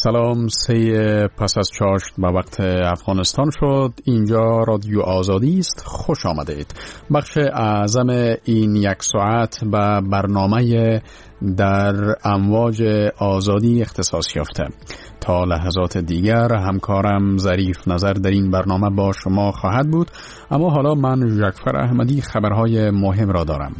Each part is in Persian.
سلام، 3 پس از چاشت به وقت افغانستان شد. اینجا رادیو آزادی است. خوش آمدید. بخش اعظم این یک ساعت به برنامه در امواج آزادی اختصاص یافته. تا لحظات دیگر همکارم ظریف نظر در این برنامه با شما خواهد بود، اما حالا من جعفر احمدی خبرهای مهم را دارم.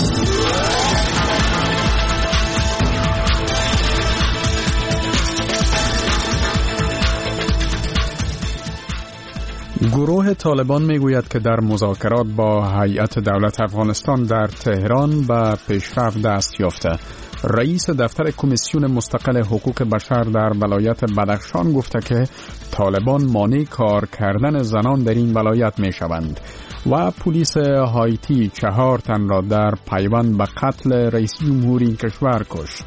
گروه طالبان میگوید که در مذاکرات با هیئت دولت افغانستان در تهران به پیشرفت دست یافته. رئیس دفتر کمیسیون مستقل حقوق بشر در ولایت بدخشان گفته که طالبان مانع کار کردن زنان در این ولایت می شوند. و پلیس هایتی 4 تن را در پیوند به قتل رئیس جمهوری کشور کشت.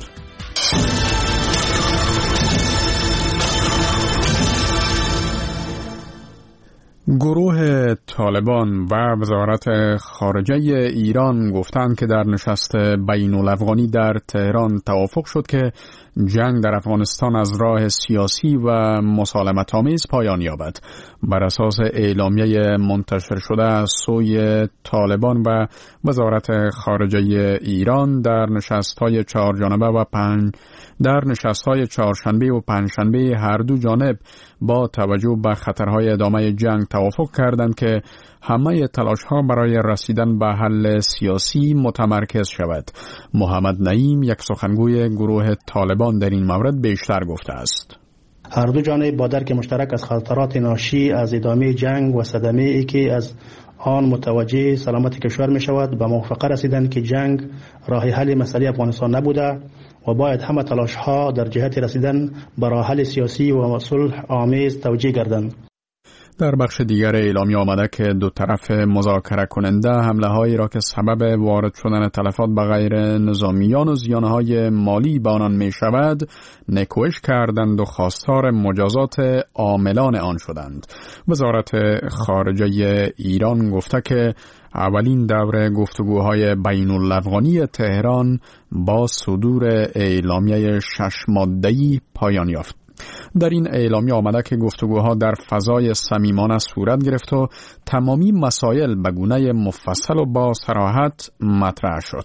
گروه طالبان و وزارت خارجه ایران گفتند که در نشست بین الافغانی در تهران توافق شد که جنگ در افغانستان از راه سیاسی و مسالمت آمیز پایان یابد. بر اساس اعلامیه منتشر شده از سوی طالبان و وزارت خارجه ایران در نشست‌های 4 جانبه و در نشست‌های چهارشنبه و پنجشنبه هر دو جانب با توجه به خطرهای ادامه جنگ توافق کردند که همه تلاش‌ها برای رسیدن به حل سیاسی متمرکز شود. محمد نعیم، یک سخنگوی گروه طالبان، در این مورد بیشتر گفته است. هر دو جانب با درک مشترک از خطرات ناشی از ادامه جنگ و صدمه‌ای که از آن متوجه سلامت کشور می شود به موافقه رسیدند که جنگ راه حل مسئله افغانستان نبوده و باید همه تلاش ها در جهت رسیدن به راه حل سیاسی و صلح آمیز توجیه گردند. در بخش دیگر اعلامیه آمده که دو طرف مذاکره کننده حمله هایی را که سبب وارد شدن تلفات به غیر نظامیان و زیانهای مالی به آنان می شود نکوش کردند و خواستار مجازات عاملان آن شدند. وزارت خارجه ایران گفته که اولین دوره گفتگوهای بین الافغانی تهران با صدور اعلامیه 6 ماده‌ای پایان یافت. در این اعلامیه آمده که گفتگوها در فضای صمیمانه صورت گرفت و تمامی مسائل به گونه مفصل و با صراحت مطرح شد.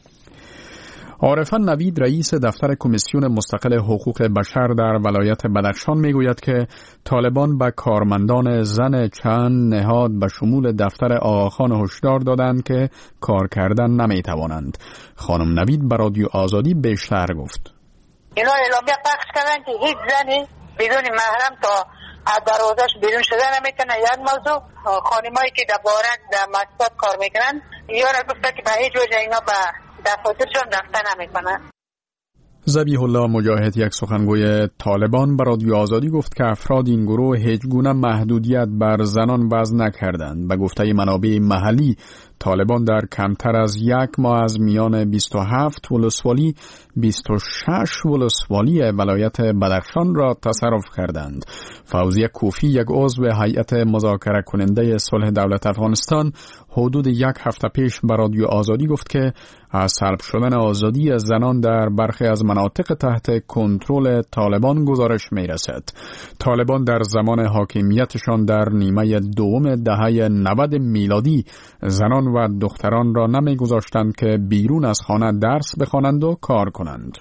عارف نوید، رئیس دفتر کمیسیون مستقل حقوق بشر در ولایت بدخشان میگوید که طالبان به کارمندان زن چند نهاد به شمول دفتر آقاخان هشدار دادند که کار کردن نمیتوانند. خانم نوید به رادیو آزادی بیشتر گفت. اینا اعلامیه پخش کردن که هیچ زنی بدون محرم تا از دروازش بیرون شده نمیتونه. یک موضوع، خانمایی که در بارک در مسجد کار میکنن یارا گفته که به هیچ وجه اینا به دفاترشون رفتن نمیکنن. ذبیح الله مجاهد، یک سخنگوی طالبان، به رادیو آزادی گفت که افراد این گروه هیچ گونه محدودیت بر زنان وضع نکردند. به گفته منابع محلی، طالبان در کمتر از 1 ماه از میان 27 ولسوالی 26 ولسوالی ولایت بدخشان را تصرف کردند. فوزیه کوفی، یک عضو هیئت مذاکره کننده صلح دولت افغانستان، حدود 1 هفته پیش به رادیو آزادی گفت که از سلب شدن آزادی زنان در برخی از مناطق تحت کنترل طالبان گزارش می رسد. طالبان در زمان حاکمیتشان در نیمه دوم دهه 90 میلادی زنان و دختران را نمی گذاشتند که بیرون از خانه درس بخوانند و کار کنند.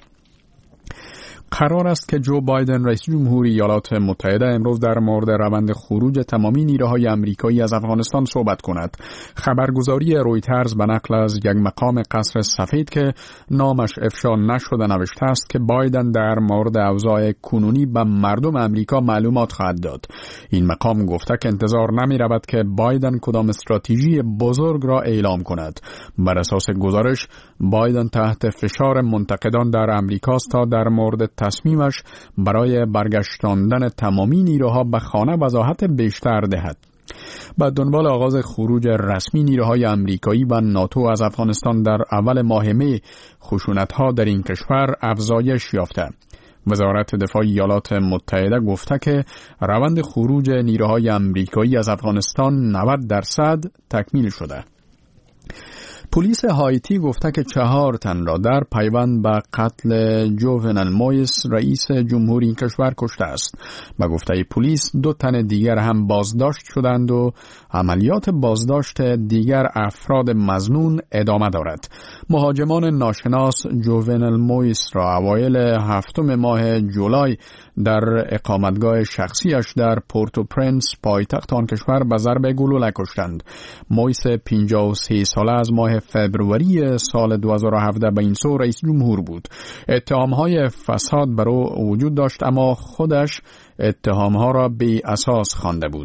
قرار است که جو بایدن، رئیس جمهوری ایالات متحده، امروز در مورد روند خروج تمامی نیروهای آمریکایی از افغانستان صحبت کند. خبرگزاری رویترز به نقل از یک مقام قصر سفید که نامش افشا نشده نوشته است که بایدن در مورد اوضاع کنونی به مردم آمریکا معلومات خواهد داد. این مقام گفته که انتظار نمی رود که بایدن کدام استراتژی بزرگ را اعلام کند. بر اساس گزارش، بایدن تحت فشار منتقدان در آمریکا است تا در مورد تصمیمش برای برگشتاندن تمامی نیروها به خانه وضاحت بیشتر دهد. بعد دنبال آغاز خروج رسمی نیروهای آمریکایی و ناتو از افغانستان در اول ماه می، خشونت‌ها در این کشور افزایش یافته. وزارت دفاع ایالات متحده گفته که روند خروج نیروهای آمریکایی از افغانستان 90% تکمیل شده. پلیس هایتی گفته که 4 تن را در پیوند به قتل جوونل مویس رئیس جمهوری این کشور کشته است. به گفته پلیس 2 تن دیگر هم بازداشت شدند و عملیات بازداشت دیگر افراد مظنون ادامه دارد. مهاجمان ناشناس جوونل مویس را اوایل 7 ماه جولای در اقامتگاه شخصیش در پورتو پرنس پایتخت آن کشور به ضرب گلوله کشتند. مویس 53 ساله از ماه فبروری سال 2017 به این سو رئیس جمهور بود. اتهامهای فساد بر او وجود داشت اما خودش اتهامها را بی اساس خوانده بود.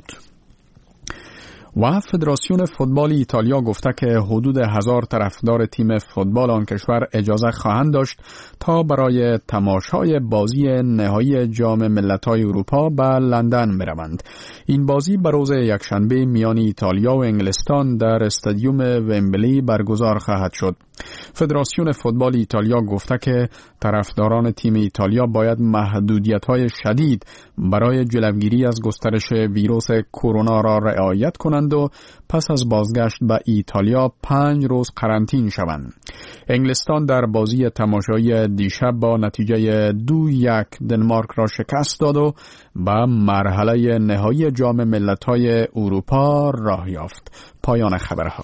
و فدراسیون فوتبال ایتالیا گفته که حدود 1000 طرفدار تیم فوتبال آن کشور اجازه خواهند داشت تا برای تماشای بازی نهایی جام ملت‌های اروپا به لندن بروند. این بازی به روز یکشنبه میان ایتالیا و انگلستان در استادیوم ومبلی برگزار خواهد شد. فدراسیون فوتبال ایتالیا گفته که طرفداران تیم ایتالیا باید محدودیت‌های شدید برای جلوگیری از گسترش ویروس کرونا را رعایت کنند و پس از بازگشت به ایتالیا 5 روز قرنطینه شوند. انگلستان در بازی تماشایی دیشب با نتیجه 2-1 دنمارک را شکست داد و به مرحله نهایی جام ملت‌های اروپا راه یافت. پایان خبرها.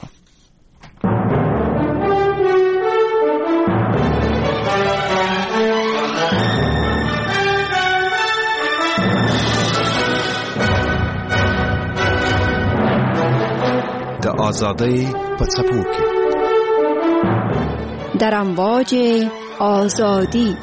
د آزادۍ په څپو کې در امواج آزادی.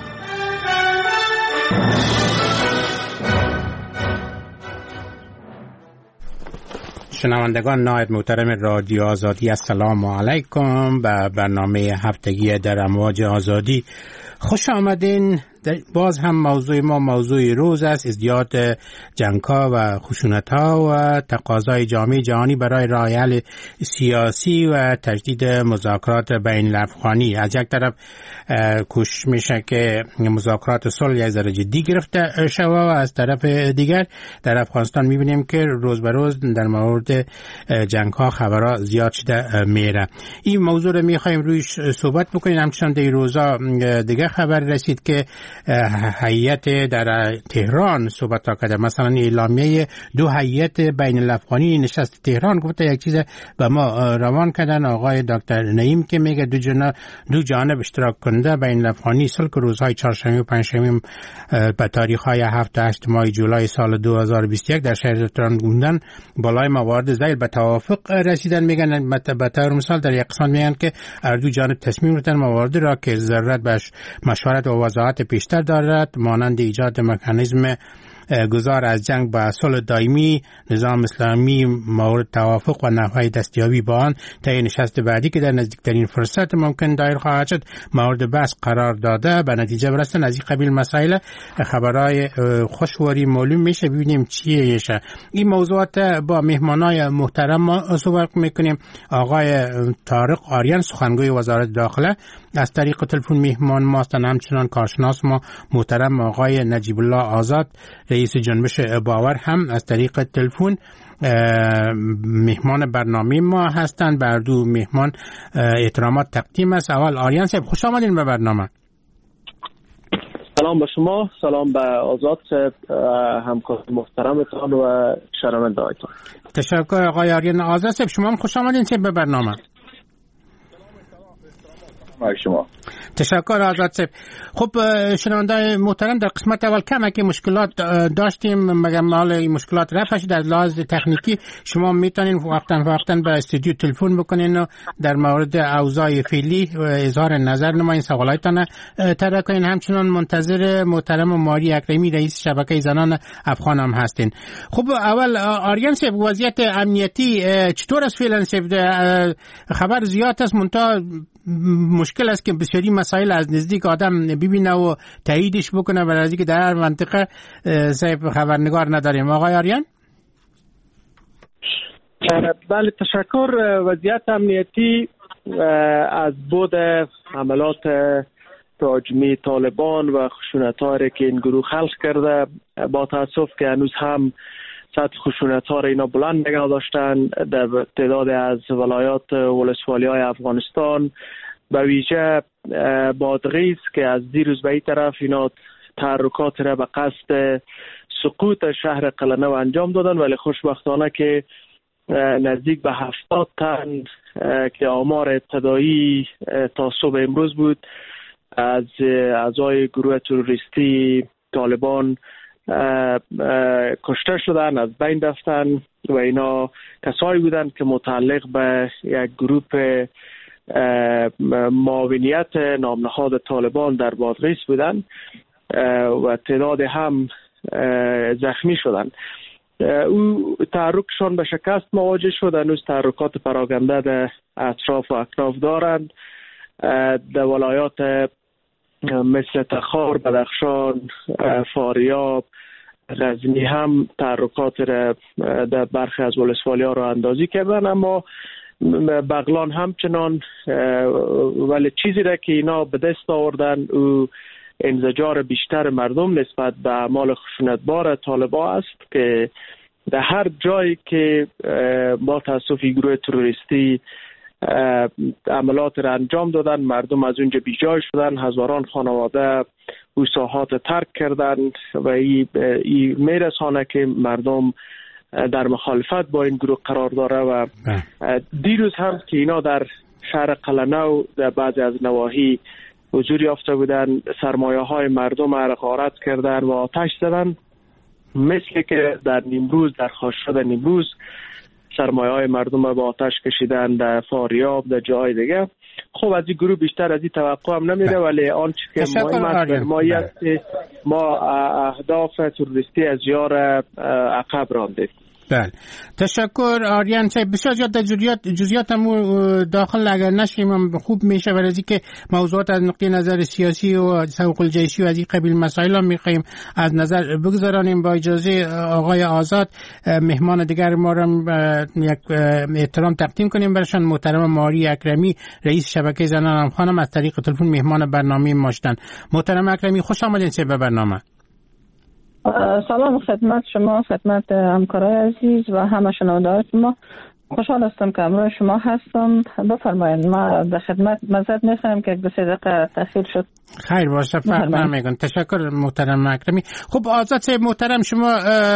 شنوندگان نهایت محترم رادیو آزادی، السلام علیکم به برنامه هفتگی در امواج آزادی. خوش آمدین. باز هم موضوع ما موضوع روز است، ازدیاد جنگ‌ها و خشونت‌ها و تقاضای جامعه جهانی برای راه حل سیاسی و تجدید مذاکرات بین الافغانی. از یک طرف کوشش میشه که مذاکرات صلح یک ذره جدی گرفته شود و از طرف دیگر در افغانستان میبینیم که روز به روز در مورد جنگ‌ها خبرها زیاد شده میره. این موضوع رو میخوایم رویش صحبت بکنیم. همچنان در روزا دیگه خبر رسید که هیئت در تهران صحبت کرده، مثلا اعلامیه 2 هیئت بین الافغانی نشست تهران گفته یک چیز به ما روان کردن. آقای دکتر نعیم که میگه دو جانب اشتراک کننده بین الافغانی صلح روزهای 4 و 5 به تاریخ‌های 7 و 8 ماه جولای سال 2021 در شهر تهران گوندن بالای موارد ذیل به توافق رسیدن. میگن به طور مثال در یک قسمت میگن که هر دو جانب تصمیم گرفتن موارد را که ضرورت به مشورت و وضاحت بیشتر دارد مانند ایجاد مکانیزم گذار از جنگ به صلح دائمی، نظام اسلامی مورد توافق و نحوه دستیابی با آن طی نشست بعدی که در نزدیکترین فرصت ممکن دایر خواهد شد مورد بحث قرار داده. به نتیجه برسن از این قبیل مسائل خبرهای خوشواری معلوم میشه. ببینیم چیه میشه. این موضوعات با مهمانای محترم ما صحبت میکنیم. آقای طارق آریان سخنگوی وزارت داخله از طریق تلفن مهمان ماست. همچنان کارشناس ما محترم آقای نجیب الله آزاد رئیس جنبش باور هم از طریق تلفن مهمان برنامه ما هستند. بر دو مهمان احترامات تقدیم است. اول آریان صاحب خوش آمدین به برنامه. سلام به شما، سلام به آزاد صاحب، همکار محترمتان و شنونده‌هایتان. تشکر آقای آریان. آزاد صاحب شما هم خوش آمدین به برنامه. شما تشکر آزاد صاحب. خب شنونده محترم، در قسمت اول کمکی مشکلات داشتیم، مگر مال این مشکلات رفع شد. از لحاظ تکنیکی شما میتونین وقتا به استودیو تلفن بکنین و در مورد اوضاع فعلی اظهار نظر نمایین، سوالایتان طرح کنین. همچنان منتظر محترم ماری اکرمی رئیس شبکه زنان افغان هم هستین. خب اول آریان صاحب، وضعیت امنیتی چطور است فعلا؟ خبر زیاد است، منتها مشکل است که بسیاری مسائل از نزدیک آدم ببینه و تاییدش بکنه، برای اینکه در هر منطقه صاحب خبرنگار نداریم. آقای آریان؟ بله تشکر. وضعیت امنیتی از بود حملات تهاجمی طالبان و خشونت‌هایی که این گروه خلق کرده با تاسف که هنوز هم سطح خشونت ها را اینا بلند نگه داشتن. در تعداد از ولایات ولسوالی های افغانستان به ویژه بادغیس که از دیروز به این طرف اینا تحرکات را به قصد سقوط شهر قلعه‌نو انجام دادن، ولی خوشبختانه که نزدیک به 70 تن که آمار ابتدایی تا صبح امروز بود از اعضای گروه تروریستی طالبان کشته شدن، از بین رفتن و اینا کسایی بودند که متعلق به یک گروه معاونیت نامنهاد طالبان در بادغیس بودند و تعداد هم زخمی شدند. او تحرکشان به شکست مواجه شد. هنوز تحرکات پراکنده در اطراف و اکناف دارند. در ولایات مثل تخار، بدخشان، فاریاب، غزنی هم تحرکات در برخی از ولسوالی ها را اندازی کردن، اما بغلان همچنان. ولی چیزی را که اینا به دست آوردن او انزجار بیشتر مردم نسبت به اعمال خشونتبار طالبان است که در هر جایی که با تاسف گروه تروریستی عملات را انجام دادن، مردم از اونجا بیجای شدن، هزاران خانواده او ساحات ترک کردن و این میرسانه که مردم در مخالفت با این گروه قرار داره. و دیروز هم که اینا در شهر قلعه‌نو در بعضی از نواحی حضور یافته بودن، سرمایه های مردم را غارت کردن و آتش زدن، مثل که در نیمروز، در خاشقچی نیمروز سرمایه های مردم را به آتش کشیدن، در فاریاب، در جای دیگه. خب از این گروه بیشتر از این توقع هم نمیده، ولی آنچه که مهم است ما اهداف تروریستی از یار عقب راندیم. بله، تشکر آریان صاحب. بسیار زیاد در جزئیات داخل اگر نشیم خوب میشه، برای اینکه موضوعات از نقطه نظر سیاسی و حقوق الجیشی و از این قبیل مسائل هم میخوایم از نظر بگذارانیم. با اجازه آقای آزاد مهمان دیگر ما را یک احترام تقدیم کنیم برشان. محترم ماری اکرمی، رئیس شبکه زنان خانم، از طریق تلفن مهمان برنامه ما شدن. محترم اکرمی، خوش آمدین به برنامه. سلام خدمت شما، خدمت همکارای عزیز و همه شنونده‌های شما. خوشحال هستم که همراه شما هستم. بفرمایید، ما در خدمت. معذرت می‌خوایم که 2 دقیقه تاخیر شد. خیر باشه، فرق نمی‌کنه. تشکر محترم اکرمی. خب آزاد صاحب محترم، شما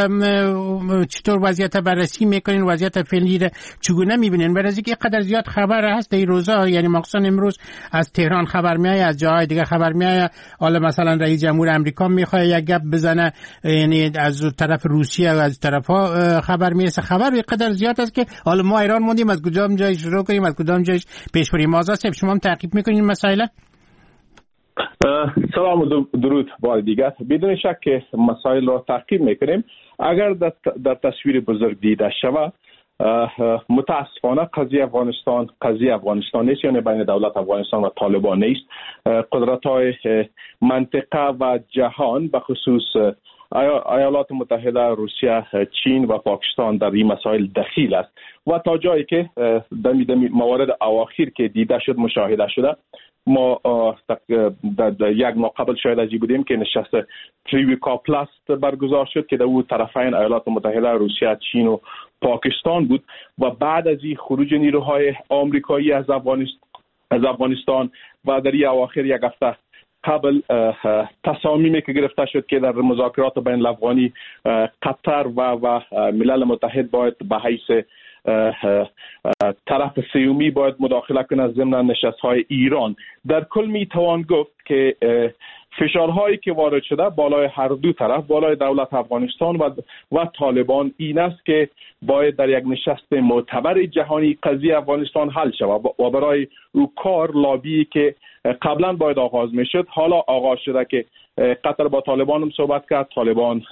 چطور وضعیت بررسی میکنین؟ وضعیت فعلی را چگونه میبینین؟ برای اینکه قدر زیاد خبر هست این روزا، یعنی مخصوصا امروز از تهران خبر میاد، از جاهای دیگه خبر میاد. حالا مثلا رئیس جمهور آمریکا میخواد یک گپ بزنه، یعنی از طرف روسیه و از طرفا خبر میرسه. خبر قدر زیاد است که حالا ما ایران موندیم از کدام جای شروع کنیم، از کدام جای پیش بریم. آزاد صاحب، شما هم تعقیب میکنین این مسائل؟ سلام و درود بار دیگر. بدون شک که مسائل را تعقیب میکنیم. اگر در تصویر بزرگ دیده شود، متاسفانه قضیه افغانستان نیست، یعنی بین دولت افغانستان و طالبان نیست. قدرت‌های منطقه و جهان به خصوص ایالات متحده، روسیه، چین و پاکستان در این مسائل دخیل است و تا جایی که دمی موارد اواخر که دیده شد، مشاهده شده، ما در یک ماه قبل شاید از بودیم که نشست تریویکا پلاس برگزار شد که در اون طرفین ایالات متحده، روسیه، چین و پاکستان بود و بعد از این خروج نیروهای آمریکایی از افغانستان و در این اواخر یک هفته قبل تصامیمی که گرفته شد که در مذاکرات بین الافغانی قطر و ملل متحد باید به حیث طرف سیومی باید مداخله کنه ضمن نشست‌های ایران. در کل می توان گفت که فشارهایی که وارد شده بالای هر دو طرف، بالای دولت افغانستان و طالبان، این است که باید در یک نشست معتبر جهانی قضیه افغانستان حل شود و برای او کار لابی که قبلا باید آغاز میشد حالا آغاز شده که قطر با طالبان هم صحبت کرد، طالبان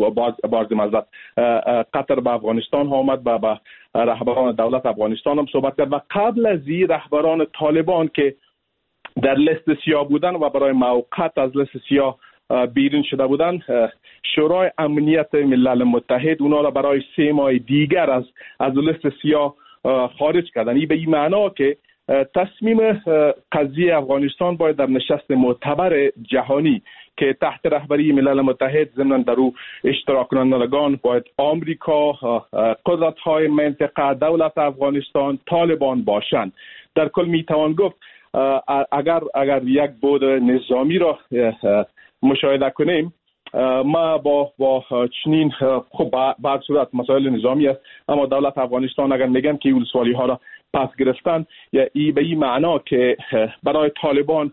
قطر به افغانستان ها آمد، با رهبران دولت افغانستان هم صحبت کرد و قبل از این رهبران طالبان که در لیست سیاه بودن و برای موقت از لیست سیاه بیرون شده بودن، شورای امنیت ملل متحد اونا را برای 3 ماه دیگر از لیست سیاه خارج کردن. این به این معنا که تصمیم قضیه افغانستان باید در نشست معتبر جهانی که تحت رهبری ملل متحد ضمن در او اشتراک کنندگان باید آمریکا، قدرت‌های منطقه، دولت افغانستان، طالبان باشند. در کل میتوان گفت اگر یک بود نظامی را مشاهده کنیم، ما با چنین خب بعد صورت مسائل نظامی است، اما دولت افغانستان اگر میگن که ولسوالی ها را پس گرفتن، یا به این معنا که برای طالبان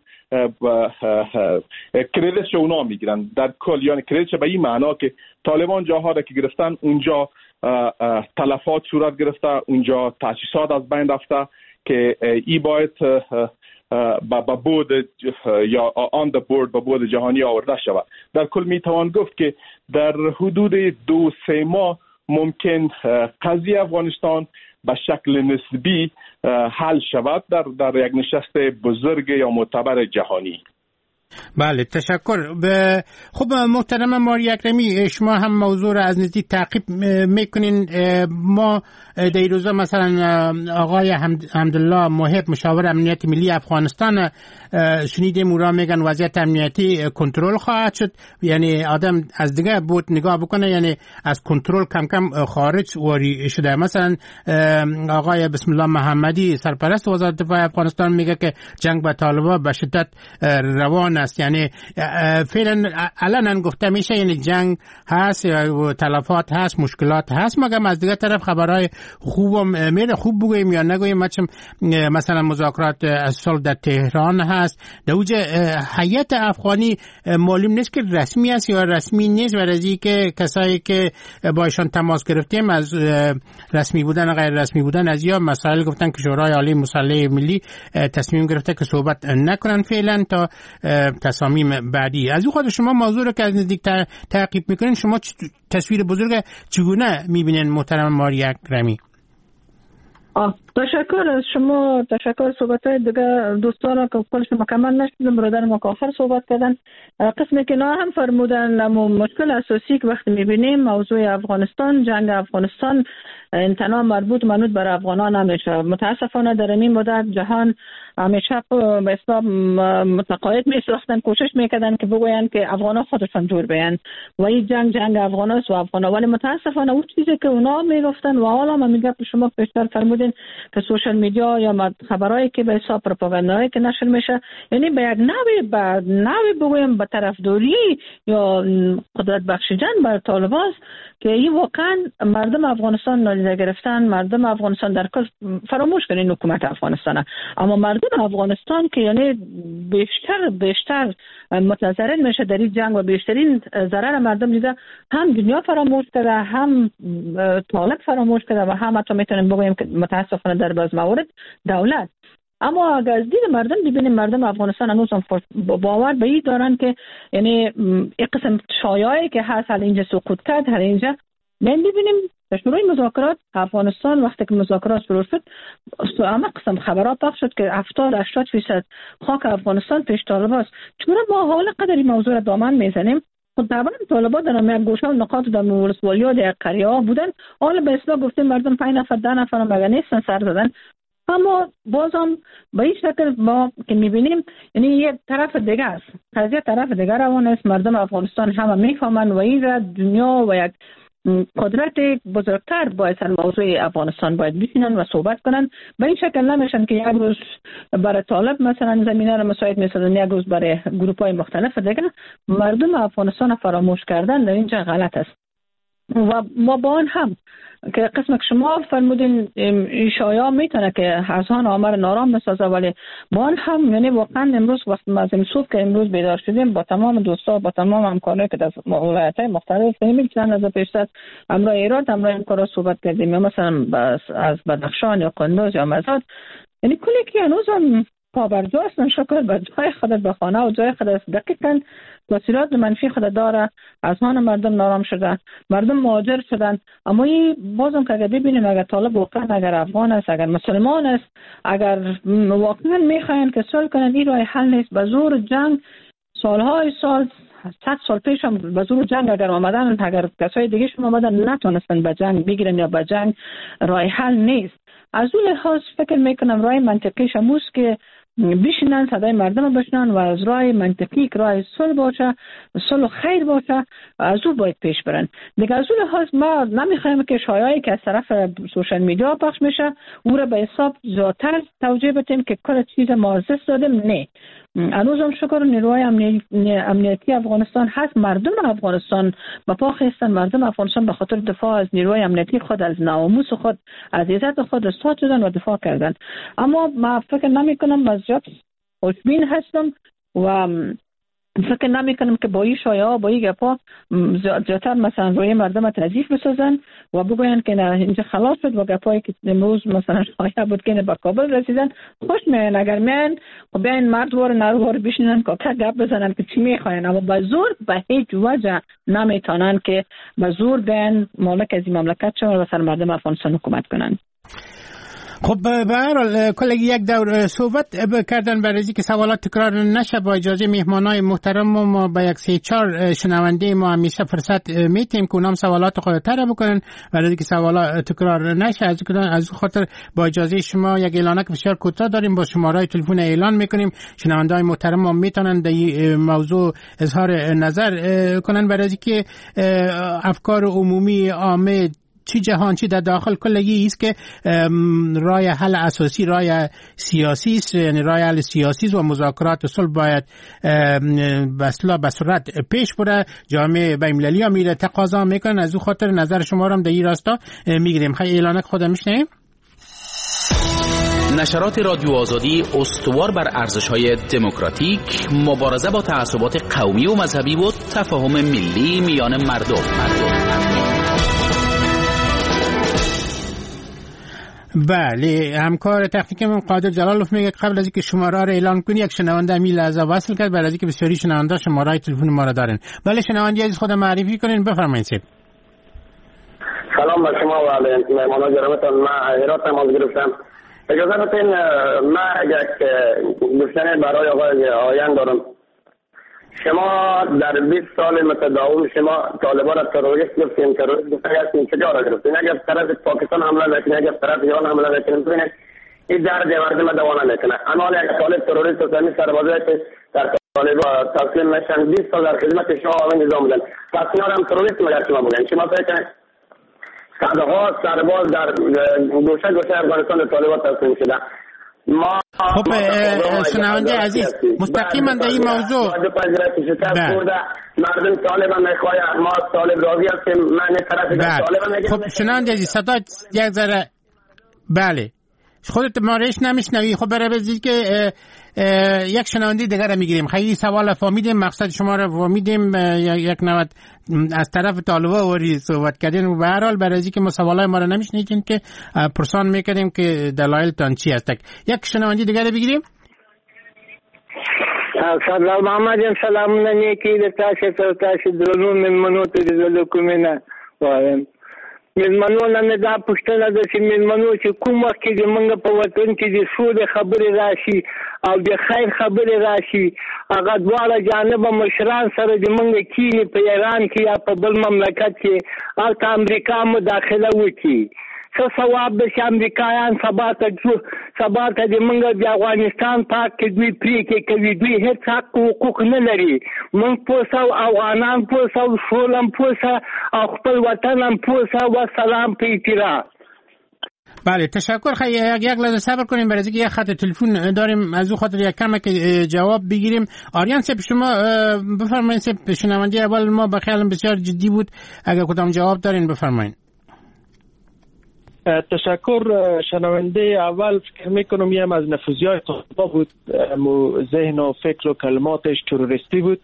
کردیتش اونا میگیرن در کل، یعنی کردیتش به این معنا که طالبان جاها را که گرفتن اونجا تلفات صورت گرفته، اونجا تاسیسات از بین رفته که ای باید با بود یا آن د بورد با بود جهانی آورده شود. در کل میتوان گفت که در حدود 2-3 ماه ممکن قضیه افغانستان به شکل نسبی حل شود در یک نشست بزرگ یا معتبر جهانی. بله، تشکر. خب محترم ماری اکرمی، شما هم موضوع را از نزدیک تعقیب میکنین. ما در روزا مثلا آقای حمدالله محب مشاور امنیت ملی افغانستان شنیدیم او را میگن وضعیت امنیتی کنترل خواهد شد، یعنی آدم از دیگه بود نگاه بکنه، یعنی از کنترل کم کم خارج واری شده. مثلا آقای بسم الله محمدی سرپرست وزارت دفاع افغانستان میگه که جنگ با طالبان به شدت روان است، یعنی فعلا الان گفته میشه یعنی جنگ هست یا تلفات هست، مشکلات هست، مگر از دیگه طرف خبرهای خوبم میره. خوب بگویم یا نگویم، مثلا مذاکرات صلح در تهران هست، در اوج هیئت افغانی معلوم نیست که رسمی است یا رسمی نیست، و از اینکه کسایی که با ایشان تماس گرفتیم از رسمی بودن و غیر رسمی بودن از یا مسائل گفتن که شورای عالی مسلح ملی تصمیم گرفته که صحبت نکنن فعلا تا تصامیم بعدی. از او خود شما موضوع رو که از نزدیک تعقیب میکنین، شما تصویر بزرگ چگونه میبینین محترم ماری اکرمی؟ تشکر از شما، تشکر. صحبت‌های دیگه دوستان که کلش مکمل نشدیم، برادر ما که آخر صحبت کردن، قسمی که نه هم فرمودن، اما مشکل اساسی که وقتی میبینیم موضوع افغانستان، جنگ افغانستان انتنا منوط بر افغانان نمیشه. متاسفانه در این مدت جهان همیشه به اسباب متقاعد میساختن، کوشش میکردن که بگوین که افغانان خودشون جور بیان و این جنگ افغان است و افغانا، ولی متاسفانه اون چیزی که اونا میگفتن و حالا من میگم شما پیشتر فرمودین که سوشال میدیا یا خبرایی که به حساب پروپاگاندایی که نشر میشه، یعنی به یک نوعی بگویم به طرفداری یا قدرت بخشیدن بر طالبان که این واقعا مردم افغانستان نادیده گرفتن. مردم افغانستان در کل فراموش کنین حکومت افغانستان، اما مردم افغانستان که یعنی بیشتر متضرر میشه در این جنگ و بیشترین ضرر مردم دیده، هم دنیا فراموش کرده، هم طالب فراموش کرده و هم حتی میتونیم بگویم که متاسفانه در بعض موارد دولت. اما اگر از دید مردم ببینیم، مردم افغانستان هنوز هم باور به این دارن که یعنی یک قسم شایعی که هست حال اینجا سقوط کرد، حال اینجا ببینیم شروع مذاکرات افغانستان وقتی که مذاکرات شروع شد، همه قسم خبرات پخش شد که 70-80% خاک افغانستان پیش طالبان است. چون ما حال قدری موضوع را دامن میزنیم، خود طبعا طالبان در یک گوشه و نقاط در ولسوالی‌ها در قریه‌ها بودن، حالا به اصطلاح گفتیم مردم 5 نفر 10 نفر مگه نیستن سر زدن. اما بازم به این شکل ما که میبینیم یعنی یک طرف دیگه است، قضیه طرف دیگه روان است. مردم افغانستان همه میفهمن و این را دنیا و یک قدرت بزرگتر باید موضوع افغانستان باید بشینن و صحبت کنن. به این شکل نمیشن که یک روز برای طالب مثلا زمینه را مساعد میسازن، یک روز برای گروپ های مختلف دیگه. مردم افغانستان فراموش کردن در اینجا غلط است و ما با آن هم که قسم که شما فرمودین شایعه میتونه که اذهان آمر نارام بسازه، ولی با آن هم یعنی واقعا امروز وقت ما از صبح که امروز بیدار شدیم با تمام دوستا با تمام همکارایی که در ولایت‌های مختلف می‌چند از پیشتر امروز ایران امروز همکارا صحبت کردیم، یا مثلا از بدخشان یا قندوز یا مزار، یعنی کلی که هنوز هم پابرجا هستن، شکر به جای خود به خانه و جای خود دقیقاً تاثیرات منفی خود داره. اذهان مردم نارام شدن، مردم مهاجر شدن. اما این بازم که اگر ببینیم اگر طالب واقعا اگر افغان است، اگر مسلمان است، اگر واقعا میخواین که صلح کنن، این راه حل نیست. به زور جنگ سالهای سال 100 سال پیش هم به زور جنگ اگر آمدن، اگر کسای دیگه شما آمدن نتونستن به جنگ بگیرن یا به جنگ راه حل نیست. از اون لحاظ فکر میکنم رای منطقیش هموست که بشینن صدای مردم بشنن و از رای منطقی که رای صلح باشه، صلح خیر باشه، از او باید پیش برن. دیگه از اون لحاظ ما نمیخوایم که شایعی که از طرف سوشال میدیا پخش میشه او را به حساب زیادتر توجیه بدیم که کل چیز معزز دادیم. نه، هنوزم شکر نیروهای امنیتی افغانستان هست. مردم افغانستان با پا خستن، مردم افغانستان به خاطر دفاع از نیروهای امنیتی خود، از ناموس خود، از عزت خود استاد شدن و دفاع کردن. اما ما فکر نمی کنم، از جد خوشبین هستم و فکر نمی کنم که با این شایعه با این گپا زیادتر مثلا روی مردم تضعیف بسازن و بگوین که نه اینجا خلاص شد و گپایی که امروز مثلا شایعه بود که به کابل رسیدن خوش میان. اگر میان و بیاین مردوار نروار بشینن که گپ بزنن که چی میخواین، اما به زور به هیچ وجه نمیتونن که به زور بیاین مالک از این مملکت شون و سر مردم افغانستان حکومت کنن. خب به هر حال کلگی یک دور صحبت کردن برای اینکه سوالات تکرار نشه، با اجازه مهمانای محترم ما با یک 3-4 شنونده ما همیشه فرصت میتیم که اونام سوالات خود طرح بکنن برای اینکه سوالات تکرار نشه. از خاطر با اجازه شما یک اعلانک بسیار کوتاه داریم، با شماره تلفن اعلان میکنیم. شنونده‌های محترم ما میتونن در این موضوع اظهار نظر کنن برای اینکه افکار عمومی عامه چی جهان چی در داخل کلگی است که رای حل اساسی رای سیاسی است، یعنی رای حل سیاسی و مذاکرات صلح باید به صورت پیش بره. جامعه بین‌المللی هم میره تقاضا میکنن، از او خاطر نظر شما رو هم در این راستا میگیریم. خیلی اعلانک خودم میشنیم. نشرات رادیو آزادی استوار بر ارزش‌های دموکراتیک، مبارزه با تعصبات قومی و مذهبی و تفاهم ملی میان مردم. بله، همکار تکنیکمون قادر جلالوف میگه قبل از اینکه شماره را اعلان کنی یک شنونده می لحظه وصل کرد، برای اینکه بسیاری شنونده شماره تلفن ما را دارن. بله شنونده عزیز خودم معرفی کنین، بفرمایید. سلام بر شما و مهمانان گرامیتان. من هرات تماس گرفتم. اجازه بدین من یک گفتن برای آقای آیان دارم. شما در 20 سال متداول شما طالبان را تروریست گفتین، تروریست گفتین، چجا را گرفتین؟ اگر طرف پاکستان حمله بکنین، اگر طرف ایران حمله بکنین، ببینید این درد مردم دوانه میکنه. اما یک طالب تروریست و سمی سربازایی که در طالب تسلیم میشن 20 سال در خدمت شما و نظام بودن، پس اینا هم تروریست مگر شما بودن. شما فکر کنید صدها سرباز در گوشه افغانستان به طالبان تسلیم شدن. خب شنونده عزیز مستقیما در این موضوع مردم طالبان میخواه، ما طالب راضی هستیم، من طرف طالبان میگم. خب شنونده عزیز صدا یک ذره بله خودت مارش نمیشنوی. خب برای بزید که یک شنونده دیگر رو میگیریم. خیلی سوال فهمیدیم، مقصد شما رو فهمیدیم، یک نوبت از طرف طالبا وری صحبت کردین و به هر حال برای اینکه ما سوالای ما رو نمیشنیدین که پرسان میکردیم که دلایلتان چی هست. یک شنونده دیگر رو بگیریم. سلام محمد جان، سلام نیکی د تاسو درنو مېلمنو ته د زلکومینه وایم. مېلمنو نه دا پښتنه د چې مېلمنو چې کوم وخت کې موږ په وطن کې د سود خبرې راشي او د خیر خبرې راشي، هغه دواړه جانب مشران سره د موږ کینی په ایران کې یا په بل مملکت کې هلته امریکا مداخله وکړي. څه ثواب به چې امریکایان سبا ته د موږ د افغانستان پاک کې دوی پریکړې کوي، دوی هېڅ حق حقوق نه لري. موږ پوسه افغانان پوسه شولم پوسه او خپل وطن هم پوسه و سلام په اعتراف. بله تشکر. خیلی یک لحظه صبر کنیم برای اینکه یک خط تلفن داریم، از اون خاطر یک کم که جواب بگیریم. آریان صاحب شما بفرمایید. شنونده اول ما به خیالم بسیار جدی بود، اگر کدام جواب دارین بفرمایید. تشکر. شنونده اول فکر میکنم یم از نفوذی های طالبا بود، ذهن و فکر و کلماتش تروریستی بود،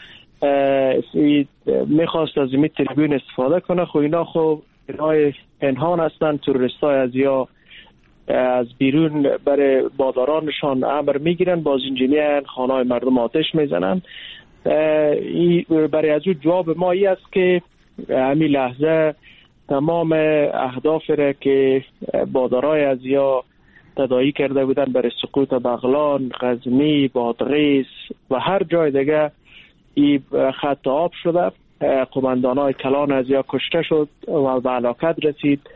میخواست از این تریبون استفاده کنه. خب اینا خب اینای پنهان هستن، تروریست های از یا از بیرون برای بادارانشان امر میگیرن، باز اینجا خانه های مردم آتش میزنن. برای از او جواب ما ای است که همین لحظه تمام اهداف را که بادارای از یا تداعی کرده بودن برای سقوط بغلان، غزنی، بادغیس و هر جای دیگه این خط آب شده. قماندانای کلان از یا کشته شد و به هلاکت رسید.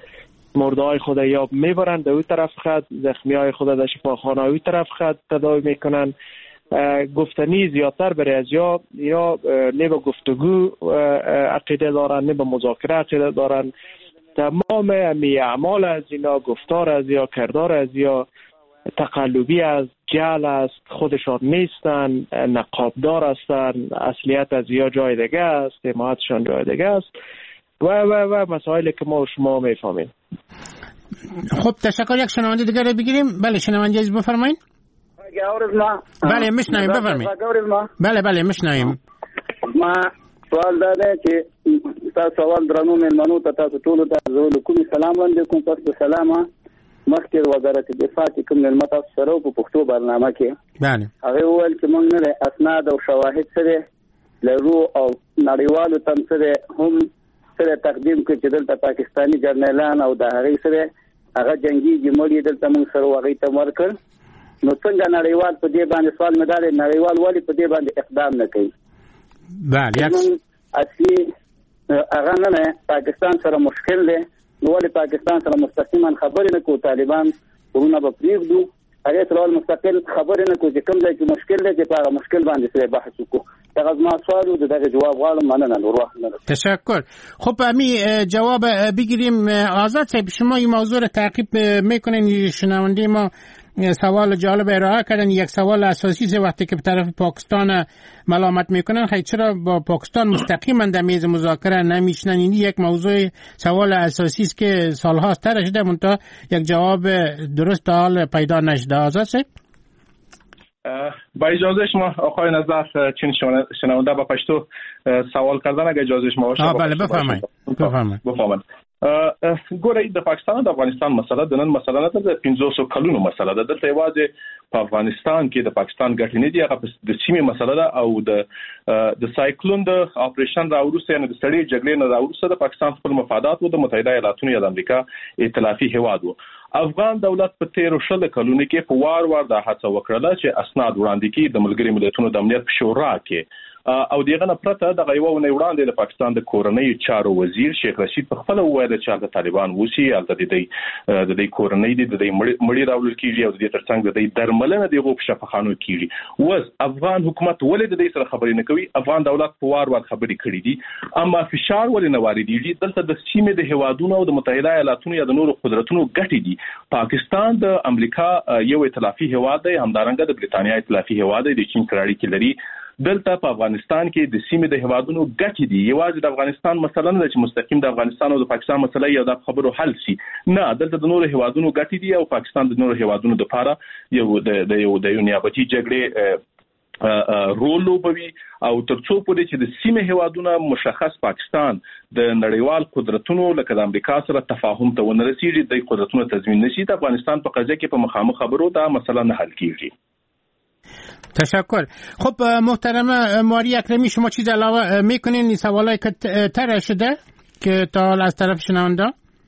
مرده های خود یا میبرند در اون طرف خط، زخمی های خود در شفاخانه اون طرف خط تداوی میکنن. گفتنی زیادتر برای از یا نه به گفتگو عقیده دارن نه به مذاکره عقیده دارن. تمام اعمال از اینا، گفتار از یا کردار از یا تقلبی از جعل است، خودشان نیستن، نقابدار هستن، اصلیت از یا جای دیگه است، حمایتشان جای دیگه است و مسائلی که ما و شما میفهمیم. خب تشکر. یک شنونده دیگر رو بگیریم. بله شنونده عزیز بفرمایید. بله میشنویم، بفرمایید. بله میشنویم. ما سوال داده چې تاسو سوال درنو مېلمنو ته تاسو ټولو ته زه کوم سلام وړاندې کوم. تاسو ته سلام. مخکې وزارت دفاع چې کوم مېلمه تاسو سره په پښتو برنامه کې هغه وویل چې موږ نه اسناد او شواهد سره لرو او نړیوالو ته سره هم سره تقدیم کوي چې دلته پاکستاني جرنیلان او د هغې سره هغه جنگي جمهوریت دلته موږ سره هغې ته ورکړ. نو څنګه نړیوال په دې باندې سوال مې دا دی نړیوال ولې په دې باندې اقدام نه کوي؟ بله اصلي هغه نه پاکستان سره مشکل دی. نو ولې پاکستان سره مستقیما خبرې نه کوي؟ طالبان ورونه به پرېږدو هغې سره مستقل خبرې نه کوي چې کوم ځای کې مشکل دی چې په هغه مشکل باندې سره بحث وکړو. دغه زما سوال و، دغه جواب غواړم. مننه. نور وخت نه لرم. تشکر. خب امی جواب بگیریم. آزاد صاحب شما این موضوع رو تعقیب میکنین؟ شنونده ما سوال جالب ارائه کردن. یک سوال اساسی است وقتی که به طرف پاکستان ملامت میکنن خیلی چرا با پاکستان مستقیما در میز مذاکره نمیشنن؟ این یک موضوع سوال اساسی است که سالهاست طرح شده منتها یک جواب درست تا حال پیدا نشده. آزاد صاحب با اجازه شما آقای نظر چین شنونده با پشتو سوال کردن اگه اجازه شما باشه. بله بفرمایید. ګوره د پاکستان او د افغانستان مسله د نن مسله نه ده، د 500 کلونو مسله ده. دلته یوازې په افغانستان کې د پاکستان ګټې نه دي، هغه د سیمې مسله ده او د سایکلون د اپریشن راوروسته نه د سړې جګړې نه راوروسته د پاکستان خپل مفادات او د متحده ایالاتونو یا د امریکا ائتلافي هیواد وو. افغان دولت په 13 کلونو کې په وار د هڅه وکړه چې اسناد وړاندې کړي د ملګري ملتونو د امنیت شورا کې او دغه نه پرته د غیوه ونې وړاندې د پاکستان د کورنۍ چارو وزیر شیخ رشید په خپل وویل چې د طالبان وسی الته د دې کورنۍ د مړی راول کیږي او د دې ترڅنګ د درملنه د غوښ شفاخانو کیږي. وز افغان حکومت ولې د دې سره خبرې نه کوي؟ افغان دولت په وار خبرې کړې دي، اما فشار ولې نه واردېږي؟ دلته د سیمې د هوادونو او د متحده ایالاتونو یا د نورو قدرتونو ګټې دي. پاکستان د امریکا یو ائتلافي هواد دی، همدارنګه د بریتانیا ائتلافي هواد دی، د چین سره اړیکې لري. دلته په افغانستان کې د سیمې د هوادونو ګټې دي. یوازې د افغانستان مسله نه ده چې مستقیم د افغانستان او د پاکستان مسله یو د خبرو حل شي، نه، دلته د نورو هوادونو ګټې دي او پاکستان د نورو هوادونو لپاره یو نیابتي جګړې رول لوبوي او ترڅو پورې چې د سیمې هوادونو مشخص پاکستان د نړیوال قدرتونو لکه د امریکا سره تفاهم ته ونه رسیږي، د قدرتونو تضمین نشي، د افغانستان په قضیه کې په مخامخ خبرو دا مسله نه حل کیږي. تشکر. خب محترم ماری اکرمی شما چیز علاوه میکنین این سوالایی که طرح شده که تا از طرف شنونده؟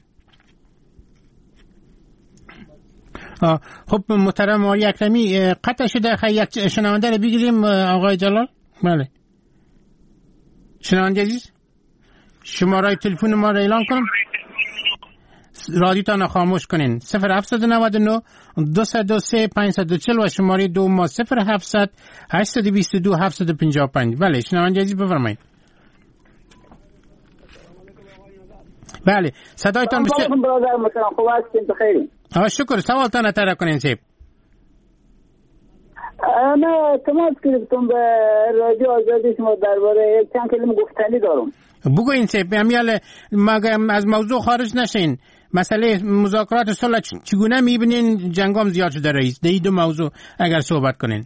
خب محترم ماری اکرمی قطع شده. خیلی یک شنونده رو بگیریم آقای جلال. بله شنونده عزیز شماره تلفن ما رو اعلان کنم، رادیوتان خاموش کنین. 0799 203 540 و شماره دو ما 0700 822 755. بله شنونده عزیز بفرمایید. بله صدایتان بسیار خوب هستین؟ بخیر. شکر. سوالتان اطرح کنین سیب. من تماس گرفتم به رادیو آزادی شما درباره چند کلمه گفتنی دارم. بگوین سیب امیال از موضوع خارج نشین. مسئله مذاکرات صلح چگونه میبینین؟ جنگام زیاد شده رئیس. در این دو موضوع اگر صحبت کنین.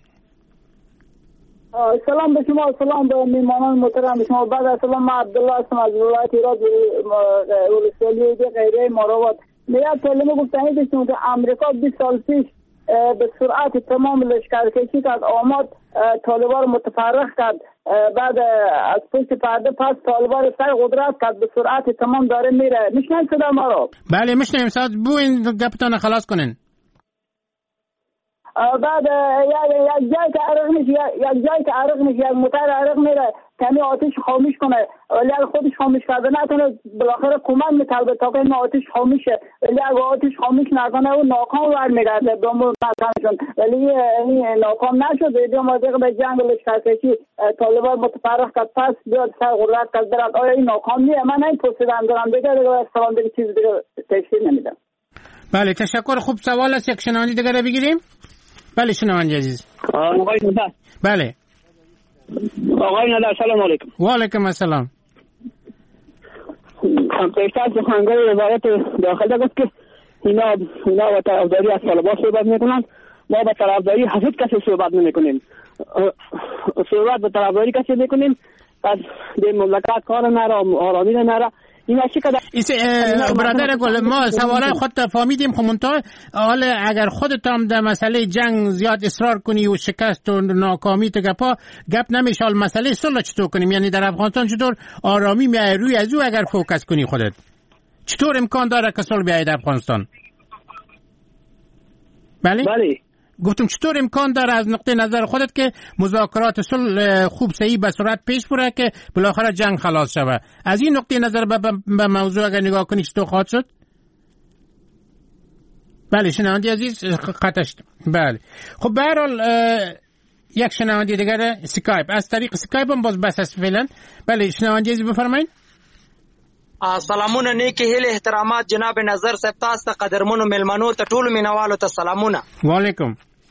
سلام به شما، سلام به میهمانان محترم شما. بعد از سلام، من عبدالله هستم از ولایت هرات ولسوالی غیره مراوات. میاد کلمه گفتنی داشتم که آمریکا 20 سال پیش به سرعت تمام لشکرکشی کرد، آمد طالبان رو متفرق کرد، بعد از پشت پرده پس طالبان رو سر قدرت کرد، به سرعت تمام داره میره. میشنید صدا ما رو؟ بله میشنیم. ساعت بو این گپتان خلاص کنین. بعد یک جای که عرق میشه، یک موتر عرق میره کمی آتش خاموش کنه، ولی اگه خودش خاموش کرده نتونه بالاخره کمک میطلبه تا که این آتش خاموش شه، ولی اگه آتش خاموش نکنه اون ناکام برمیگرده دنبال مکانشون، ولی این ناکام نشد. دیدیم دیگه به جنگ لشکرکشی طالبان متفرق کرد، پس بیاد سر غرت کرد برد. آیا این ناکام نیه؟ من این پرسیدم دارم دیگه سلام دیگه چیز دیگه تشکیل نمیدم. بله تشکر. خوب سوال است. یک شنوندی دیگه رو بگیریم. بله شنوندی عزیز. آقای ندر. بله آقای ندر سلام علیکم. و علیکم السلام. پیشتر سخنگوی وزارت داخله گفت که اینا با طرفداری از طالبان صحبت میکنن، ما با طرفداری حسد کسی صحبت نمیکنیم، صحبت با طرفداری کسی میکنیم از به مملکت کار نره، آرامی نره. این برادر گل ما سوالای خودت فهمیدیم. خمونتا حالا اگر خودت هم در مسئله جنگ زیاد اصرار کنی و شکست و ناکامی تو گپ نمیشه، حال مسئله صلح چطور کنیم؟ یعنی در افغانستان چطور آرامی میای روی از او اگر فوکس کنی خودت؟ چطور امکان داره که صلح بیاید افغانستان؟ بله گفتم چطور امکان داره از نقطه نظر خودت که مذاکرات صلح خوب صحیح به سرعت پیش بره که بالاخره جنگ خلاص شود؟ از این نقطه نظر به موضوع اگر نگاه کنی چطور خواهد شد؟ بله شنوندی عزیز قطعش. بله خب به هر حال یک شنوندی دیگر سکایپ، از طریق سکایپ هم باز بس است فعلا. بله شنوندی عزیز بفرمایید. سلامونه نیکی هیله احترامات جناب نظر صاحب، تاسو ته قدرمنو ملمنو ته ټولو مینوالو ته سلامونه. وعلیکم.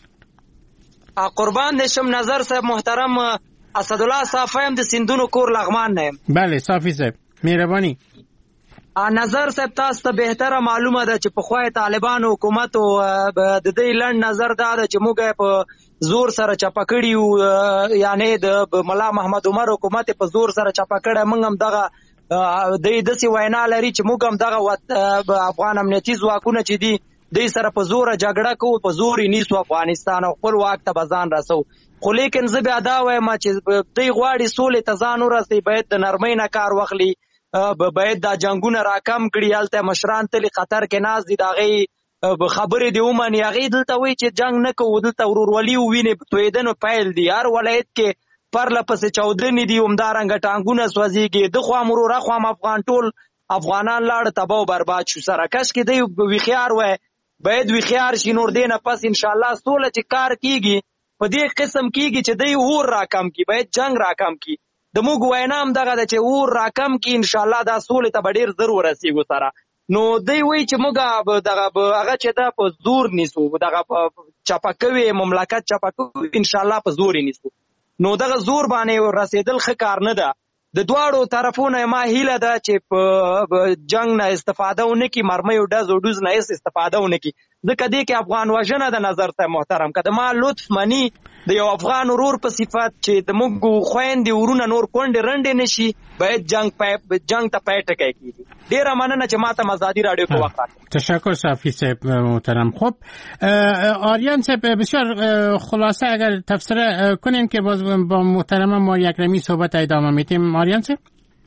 قربان دې شم نظر صاحب محترم. اسدالله صافی هم د سیندونو کور لغمان نه. بله صافی صاحب مهرباني. نظر صاحب تاسو ته بهتره معلومه ده چې په خوای طالبان حکومت او د دې لړ نظر دا چې موږ په زور سره چپکړیو، یعنی د ملا محمد عمر حکومت په زور سره چپکړه. موږ هم دغه د دې وینا لري چې موږ هم دغه افغان امنیتي ځواکونه چې دي د سره په زور جګړه کوو، په زور یې نیسو افغانستان او خپل واک ته بزان راسو. خو لیکن زه بیا دا وایم چې دوی غواړي سولې ته ځان ورسوي، باید د نرمۍ نه کار واخلي، باید دا جنگونه راکم کړي. هلته مشران تلي خطر کې ناست دي، د هغې خبرې دې ومني. هغې دلته وایي چې جنګ نه کوو، دلته ورورولي ووینې تویدنو پیل دي. هر ولایت کې پرله پسې چاودنې دي، همدارنګه ټانګونه سوځېږي. د خوا مرور اخوام افغان ټول افغانان لاړه تباه و برباد شو. سره کش کې دی ویخیار وای، باید ویخیار شي. نور دې نه پس انشاءالله سوله چې کار کیږي په دې قسم کیږي چې دی اور راکم کی، باید جنگ راکم کی. د موږ وینا هم دغه ده چې اور راکم کی، انشاءالله دا سولې ته به ډېر زر ورسېږو سره. نو دی وایي چې موږ دغه هغه چې ده په زور نیسو، دغه چپکوي مملکت چپکوي، انشاءالله په زور یې نیسو. نو دغه زور باندې رسېدل ښه کار نه ده. د دواړو طرفونو ما هیله ده چې په جنگ نه استفاده ونه کړي، مرمیو ډز او ډوز نه هېڅ استفاده ونه کړي. ځکه دې کې افغان وژنه د نظر ته محترم که د ما لطف مني د یو افغان ورور په صفت چې د موږ خویندې ورونه نور کونډې رنډې نه شي، باید جنگ ته پای ټکی کېږي. ډېره مننه چې ما ته ازادي راډیو په وخت راکړه. تشکر صافی صاحب محترم. خب آریان صاحب بسیار خلاصه اگر تفسیر کنین که باز با محترم ما یکرمی صحبت ادامه میدیم. آریان صاحب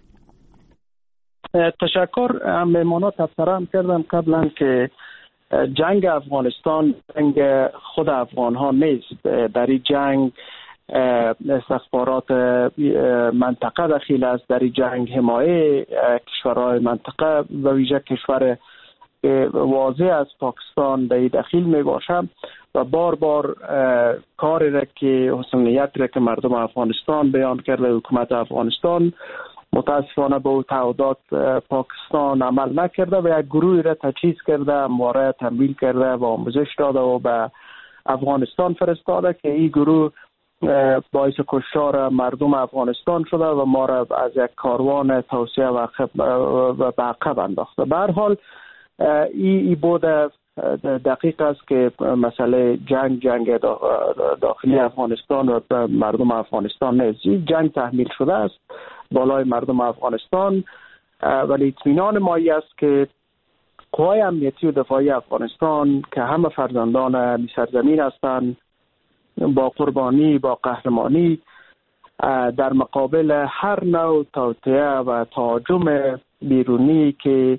تشکر. مهمانا تفسیر هم کردم قبلا که جنگ افغانستان جنگ خود افغان ها نیست. در این جنگ استخبارات منطقه دخیل است، در این جنگ حمایه کشورهای منطقه و ویژه کشور واضح از پاکستان در این دخیل می باشم و بار بار کاری را که حسن نیت را که مردم افغانستان بیان کرده، حکومت افغانستان متاسفانه به او تعهدات پاکستان عمل نکرده و یک گروهی را تجهیز کرده، ماره تمویل کرده و آموزش داده و به افغانستان فرستاده که این گروه باعث کشتار مردم افغانستان شده و ما را از یک کاروان توسعه و به عقب انداخته. به هر حال این بود دقیق است که مسئله جنگ داخلی افغانستان و مردم افغانستان نیست. جنگ تحمیل شده است بالای مردم افغانستان، ولی اطمینان مایی است که قوای امنیتی و دفاعی افغانستان که همه فرزندان سرزمین هستند با قربانی با قهرمانی در مقابل هر نوع توطئه و تهاجم بیرونی که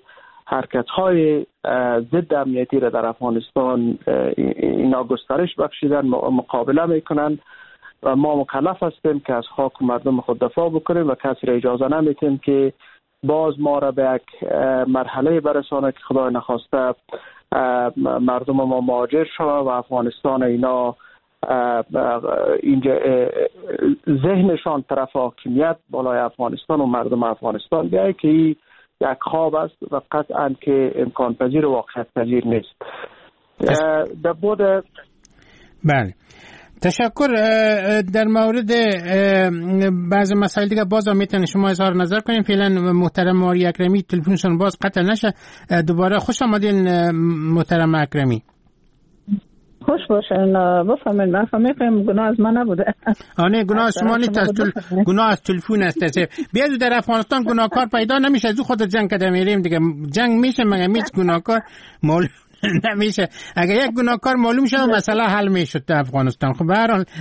حرکت‌های ضد امنیتی را در افغانستان اینا گسترش بخشیدن، مقابله میکنن و ما مکلف هستیم که از حق مردم خود دفاع بکنیم و کسی را اجازه نمیتیم که باز ما را به یک مرحله برسانه که خدای نخواسته مردم ما مهاجر شوه و افغانستان اینا اینجا ذهنشان طرف حاکمیت بالای افغانستان و مردم افغانستان بیایی که این یک خواب است و قطعا که امکان پذیر و واقعیت پذیر نیست. در بود بله تشکر. در مورد بعض مسائل دیگه باز هم میتونه شما اظهار نظر کنیم. فعلا محترم ماری اکرمی تلفنشون باز قطع نشه. دوباره خوش آمدین محترم اکرمی. خوش باشین. بفهمین من فهمیدم گناه از من نبوده. نه گناه از شما نیست، گناه از تلفن است. بیادو در افغانستان گناهکار پیدا نمیشه. از خود جنگ کده میریم دیگه. جنگ میشه مگه میچ گناهکار معلوم نمیشه. اگه یک گناهکار معلوم شد مسئله حل میشد در افغانستان. خب به هر حال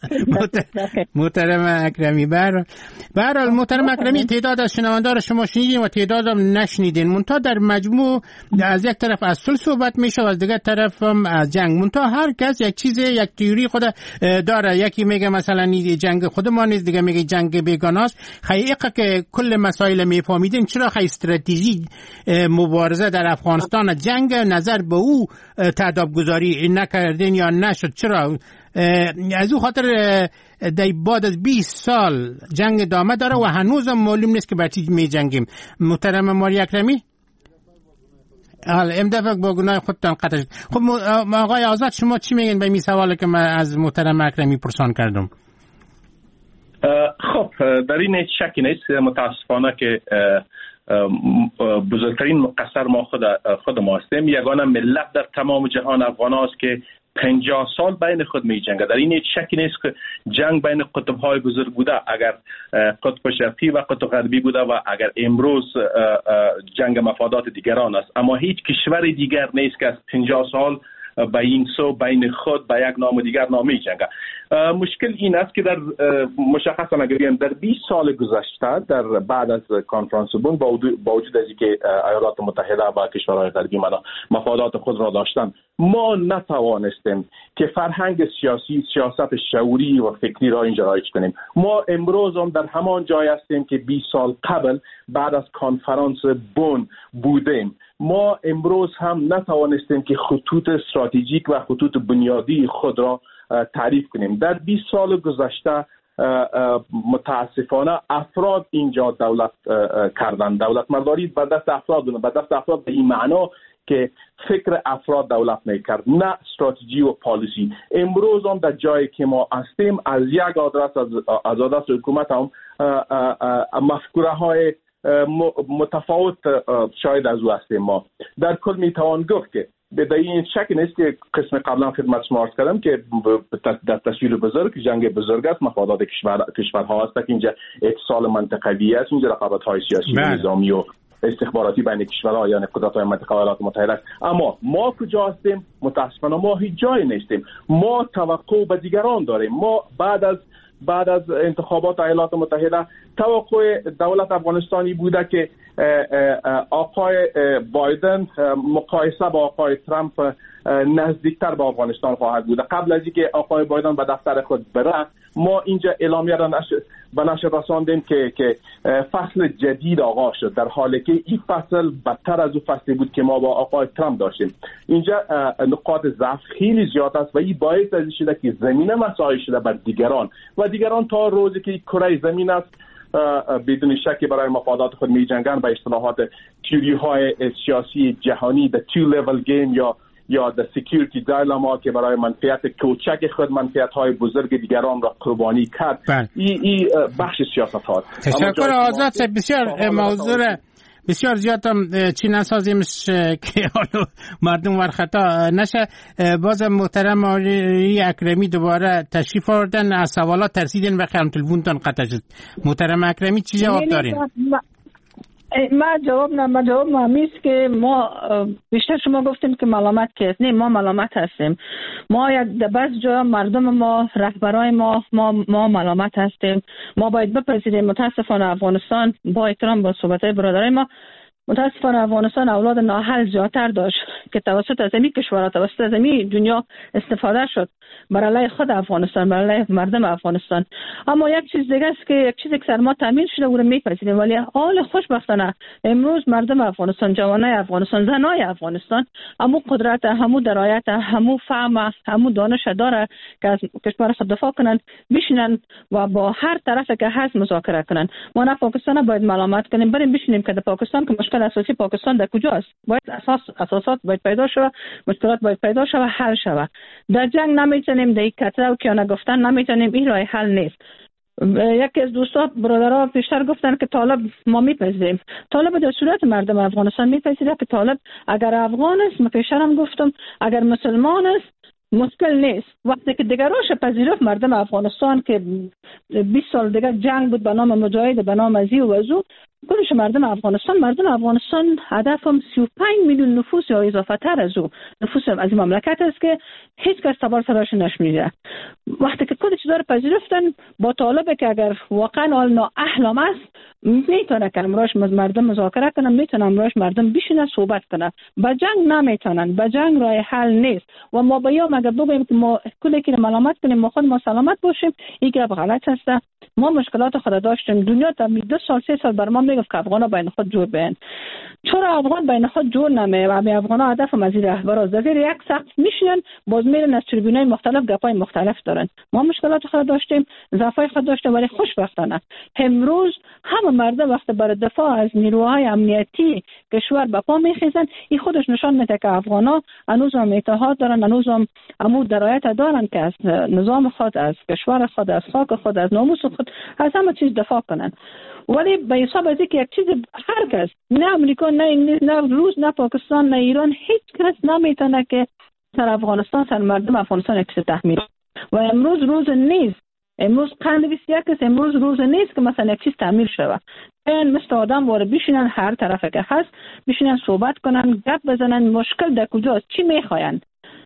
محترم اکرمی، به هر حال محترم اکرمی تعداد از شنوندگان شما شنیدین و تعداد هم نشنیدین. منتها در مجموع از یک طرف از صلح صحبت میشه و از دیگر طرف هم از جنگ. منتها هر کس یک چیز یک تئوری خود داره. یکی میگه مثلا جنگ خود ما نیست، دیگه میگه جنگ بیگانه است. حقیقه که کل مسائل میفهمیدین چرا خیلی استراتژی مبارزه در افغانستان جنگ نظر به او تعداد گذاری نکردین یا نشد؟ چرا؟ از او خاطر در بعد از 20 سال جنگ ادامه داره و هنوز هم معلوم نیست که بر چی می جنگیم. محترم ماری اکرمی حالا امدفع با گناه خودتان قطع شد. خب آقای آزاد شما چی میگین به این سوالی که من از محترم اکرمی پرسان کردم؟ خب در این هیچ شکی نیست. متاسفانه که بزرگترین مقصر ما خود ما هستیم. یگانه ملت در تمام جهان افغان هاست که 50 سال بین خود می جنگه. در این هیچ شکی نیست که جنگ بین قطب های بزرگ بوده. اگر قطب شرقی و قطب غربی بوده و اگر امروز جنگ مفادات دیگران است، اما هیچ کشور دیگر نیست که از 50 سال به این سو بین خود به یک نام و دیگر نامی جنگه. مشکل این است که در مشخصا اگر بگیم در 20 سال گذشته در بعد از کنفرانس بن با وجود از اینکه ایالات متحده و کشورهای غربی مفادات خود را داشتن، ما نتوانستیم که فرهنگ سیاسی، سیاست شعوری و فکری را اینجا رایج کنیم. ما امروز هم در همان جای هستیم که 20 سال قبل بعد از کنفرانس بن بودیم. ما امروز هم نتوانستیم که خطوط استراتژیک و خطوط بنیادی خود را تعریف کنیم. در 20 سال گذشته متاسفانه افراد اینجا دولت کردن. دولت مرداری به دست افراد بودن. به دست افراد به این معنا که فکر افراد دولت میکرد، نه استراتژی و پالیسی. امروز هم در جایی که ما هستیم از یک آدرس از آدرس حکومت هم مفکوره های متفاوت شاید از او هستیم. ما در کل میتوان گفت که به این شک نیست که قسم قبلا خدمت شما عرض کردم که در تصویر بزرگ جنگ بزرگ است. مفادات کشورها هست که اینجا اتصال منطقوی است، اینجا رقابت‌های سیاسی و نظامی و استخباراتی بین کشورها یعنی قدرت‌های منطقه و ایالات متحده است. اما ما کجا هستیم؟ متأسفانه ما هیچ جای نیستیم. ما توقع به دیگران داریم. ما بعد از انتخابات ایالات متحده توقع دولت افغانستانی بوده که آقای بایدن مقایسه با آقای ترامپ نزدیکتر به افغانستان خواهد بود. قبل از اینکه آقای بایدن به دفتر خود بره ما اینجا اعلامیه را به نشر رساندیم که فصل جدید آغاز شد، در حالی که این فصل بدتر از اون فصلی بود که ما با آقای ترامپ داشتیم. اینجا نقاط ضعف خیلی زیاد است و این باعث از این شده که زمینه مساعی شده بر دیگران و دیگران تا روزی که کره زمین است بدون شک برای مفادات خود می جنگن. به اصطلاحات تئوری های سیاسی جهانی the two level game یا the security dilemma که برای منفعت کوچک خود منفعت های بزرگ دیگران را قربانی کرد. این بخش سیاست ها. تشکر آزاد. بسیار موضوع بسیار زیاد هم چی نسازیمش که حالا مردم ور خطا نشه. باز محترم ماری اکرمی دوباره تشریف آوردن، از سوالات ترسیدین و خیلی تلفنتون قطع شد. محترم اکرمی چی جواب دارین؟ ما جواب همیست که ما بیشتر شما گفتیم که ملامت که است. نه، ما ملامت هستیم. ما یک بعض جا مردم ما، رهبرای ما ملامت هستیم. ما باید بپذیریم متاسفانه افغانستان با احترام با صحبت‌های برادرای ما متاسفانه افغانستان اولاد نااهل زیادتر داشت که توسط از این کشورها، توسط از این دنیا استفاده شد برای علیه خود افغانستان، برای علیه مردم افغانستان. اما یک چیز دیگه است که یک چیزی که سر ما تامین شده او رو میپذیریم، ولی حال خوشبختانه امروز مردم افغانستان، جوانای افغانستان، زنای افغانستان همو قدرت، همو درایت، همو فهم، همو دانش داره که از کشور خود دفاع کنن، بشینن و با هر طرف که هست مذاکره کنن. ما نه پاکستان باید ملامت کنیم، بریم بشینیم که در پاکستان که مشکل اساسی پاکستان در کجاست، باید اساسات باید پیدا شود، مشکلات باید پیدا شود، حل شود. در جنگ نمیتونیم، در کتره و کیانه گفتن نمیتونیم، این راه حل نیست. یکی از دوستان برادرها پیشتر گفتن که طالب ما میپذیریم. طالب در صورت مردم افغانستان میپذیره که طالب اگر افغان است، من پیشترم گفتم اگر مسلمان است مشکل نیست. وقتی که دیگراش پذیرفت مردم افغانستان که 20 سال دیگر جنگ بود به نام مجاهد، به نام ازی و ازو، کلش مردم افغانستان هدفم 35 میلیون نفوس یا اضافه تر از او نفوس از این مملکت است که هیچ کس تبار سراش نشمیده. وقتی که کلش داره پذیرفتن با طالب که اگر واقعا حال نااهلم است میتونه که امروش مردم مذاکره کنن، میتونه امروش مردم بشینه صحبت کنن. با جنگ نمیتونن، با جنگ راه حل نیست. و ما بیام اگر بگیم که ما کلی که ملامت کنیم ما خود ما سلامت باشیم، این که غلط است. ما مشکلات خود داشتیم، دنیا تا 2 سال 3 سال بر ما میگفت که افغانا بین خود جور بین. چرا افغان بین خود جور نمیه؟ و افغانا هدف از رهبر از زیر یک سقف میشینن، باز میرن از تریبونای مختلف گپای مختلف دارن. ما مشکلات خود داشتیم، ضعفای خود داشتیم، ولی خوشبختانه امروز همه مردم وقت برای دفاع از نیروهای امنیتی کشور به پا میخیزن. این خودش نشان میده که افغانا هنوز هم اتحاد دارن، هنوز هم عمود درایت دارن که از نظام خود، از کشور خود، از خاک خود، از ناموس خود، از همه چیز دفاع کنن. ولی به حساب از اینکه یک چیز هر کس، نه امریکا، نه انگلیس، نه روس، نه پاکستان، نه ایران، هیچ کس نمیتونه که سر افغانستان، سر مردم افغانستان یک چیز تحمیل. و امروز روز نیست، امروز قرن 21 است، امروز روز نیست که مثلا یک چیز تعمیر شود. این مثل آدم واره بشینن هر طرفه که هست، بشینن صحبت کنن، گپ بزنن، مشکل در کجاست، چی میخواین.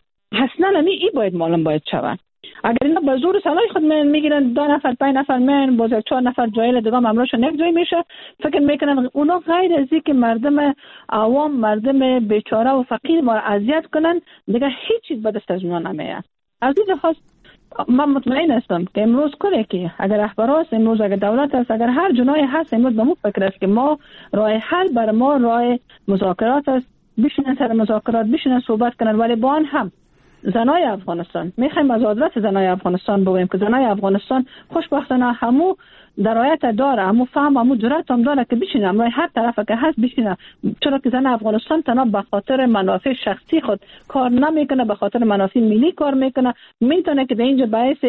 اصلا این باید معلوم باید شود. اگر اینا به زور سلای خود میگیرن 2 نفر 5 نفر من باز 4 نفر جایل دیگه امروشون یک جای میشه، فکر میکنن اونا غیر از اینکه مردم عوام، مردم بیچاره و فقیر ما اذیت کنن، دیگه هیچ چیز به دست از اونا نمیاد. از این لحاظ من مطمئن هستم که امروز کلی که اگر رهبر است، امروز اگر دولت است، اگر هر جناحی هست، امروز به مو فکر است که ما راه حل برای ما راه مذاکرات است. بشینن سر مذاکرات، بشینن صحبت کنن. ولی با آن هم زنای افغانستان، میخوایم از حضرت زنای افغانستان بگویم که زنای افغانستان خوشبختانه همو درایت داره، همو فهم، همو جرأت هم داره که بشینه امروز هر طرف که هست بشینه. چرا که زن افغانستان تنها به خاطر منافع شخصی خود کار نمیکنه، به خاطر منافع ملی کار میکنه. میتونه که در اینجا باعث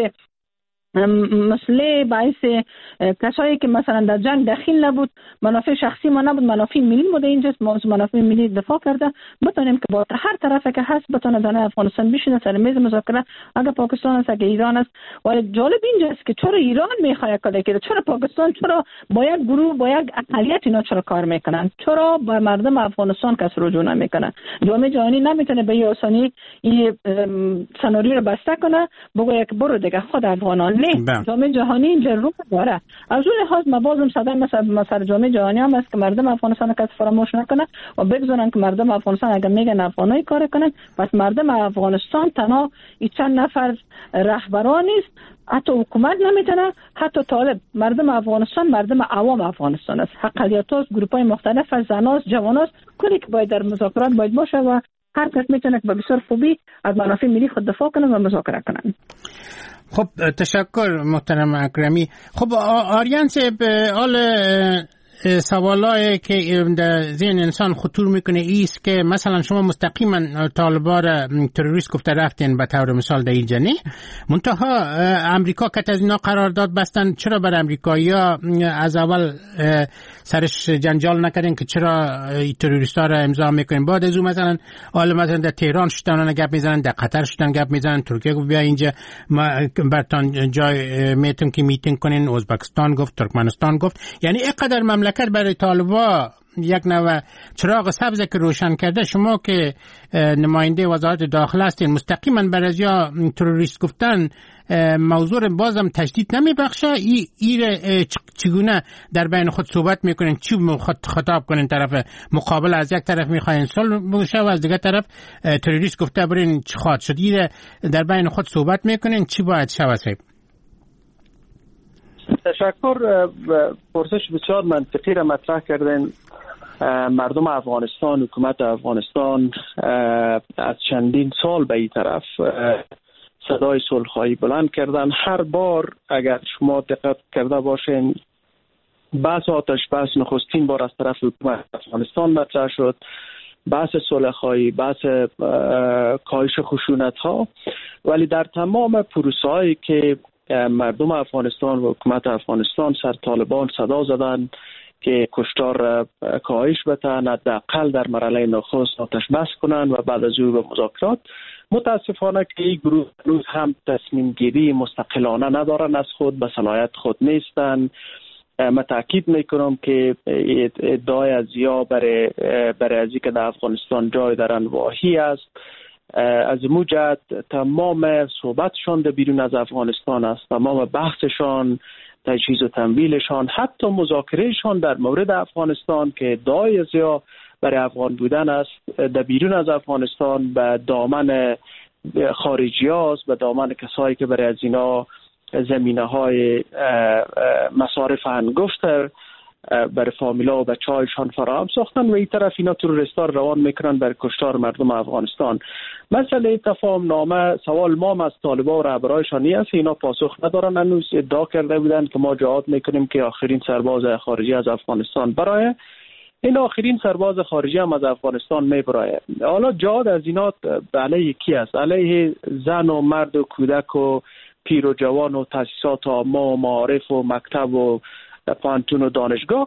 مسئله، باعث کسایی که مثلا در جنگ دخیل نبود، منافع شخصی ما نبود، منافع ملی ما در اینجا منافع ملی دفاع کرده، بتونیم که با هر طرفه که هست بتونه زن افغانستان بشینه سر میز مذاکره. اگر پاکستان است، اگر ایران است. ولی جالب اینجاست که چرا ایران میخواد کاری کنه، چرا پاکستان، چرا با یک گروه، با یک اقلیت اینا چرا کار میکنن، چرا با مردم افغانستان کس رجوع نمیکنن. جامعه جهانی نمیتونه به آسانی این سناریو رو بسته کنه، بگه که برو دیگه خود افغانان نه. جامعه جهانی اینجا رو داره. از اون لحاظ ما بازم صدای مثلا جامعه جهانی هم است که مردم افغانستان کس فراموش نکنه و بگذارن که مردم افغانستان اگر میگن افغانای کار کنن، پس مردم افغانستان تنها این چند نفر رهبران نیست، حتی حکومت نمیتونه، حتی طالب. مردم افغانستان مردم عوام افغانستان است، اقلیت‌ها، گروه‌های مختلف، زناست، جواناست، کلی که باید در مذاکرات باید باشه و هر کس میتونه که به بسیار خوبی از منافع ملی خود دفاع کنه و مذاکره کنه. خب تشکر محترم اکرمی. خب آریان صاحب، حال سوالایی که در ذهن انسان خطور میکنه ایست که مثلا شما مستقیما طالبا را تروریست گفته رفتین به طور مثال در اینجا نه، منتها امریکا که از اینا قرارداد بستن، چرا بر امریکایی‌ها از اول سرش جنجال نکردین که چرا تروریستا را امضا میکنین؟ بعد از اون مثلا در تهران شدن گپ میزنن، در قطر شدن گپ میزنن، ترکیه گفت بیا اینجا ما برتان جای میتون که میتینگ کنین، ازبکستان گفت، ترکمنستان گفت. یعنی اینقدر مملکت مملکت برای طالبا یک نوع چراغ سبز که روشن کرده. شما که نماینده وزارت داخله هستین، مستقیما بر از یا تروریست گفتن موضوع بازم تشدید نمیبخشه؟ چگونه در بین خود صحبت میکنین؟ چی خطاب کنین طرف مقابل؟ از یک طرف میخواین صلح بشه و از دیگر طرف تروریست گفته برین چی خواهد شد؟ در بین خود صحبت میکنین چی باید شود؟ تشکر. پرسش بسیار منطقی را مطرح کردین. مردم افغانستان، حکومت افغانستان از چندین سال به این طرف صدای صلح‌خواهی بلند کردن. هر بار اگر شما دقت کرده باشین بحث آتش بس نخستین بار از طرف حکومت افغانستان مطرح شد، بحث صلح‌خواهی، بحث کاهش خشونت‌ها، ولی در تمام پروسه‌هایی که مردم افغانستان و حکومت افغانستان سر طالبان صدا زدن که کشتار کاهش بتن، حداقل در مرحله نخست آتش بس کنن و بعد از او به مذاکرات، متاسفانه که این گروه هنوز هم تصمیم گیری مستقلانه ندارن، از خود به صلاحیت خود نیستن. من تاکید میکنم که ادعای از یا برای ازی که در افغانستان جای دارن واهی است. از موجد تمام صحبتشان در بیرون از افغانستان است، تمام بحثشان، تجهیز و تمویلشان، حتی مذاکرهشان در مورد افغانستان که ادعای از یا برای افغان بودن است، در بیرون از افغانستان به دامن خارجی هاست، به دامن کسایی که برای از اینا زمینه های مصارف هنگفتر برای فامیلا و بچه هایشان فراهم ساختن و این طرف اینا تروریستا روان میکنن برای کشتار مردم افغانستان. مسئله تفاهم نامه، سوال ما از طالبان و رهبرایشان نیست، اینا پاسخ ندارن. هنوز ادعا کرده بودن که ما جهاد میکنیم که آخرین سرباز خارجی از افغانستان برای این آخرین سرباز خارجی هم از افغانستان میبرایه. حالا جهاد از اینا علیه کی است؟ علیه زن و مرد و کودک و پیر و جوان و تاسیسات عامه و معارف و مکتب و پانتون و دانشگاه.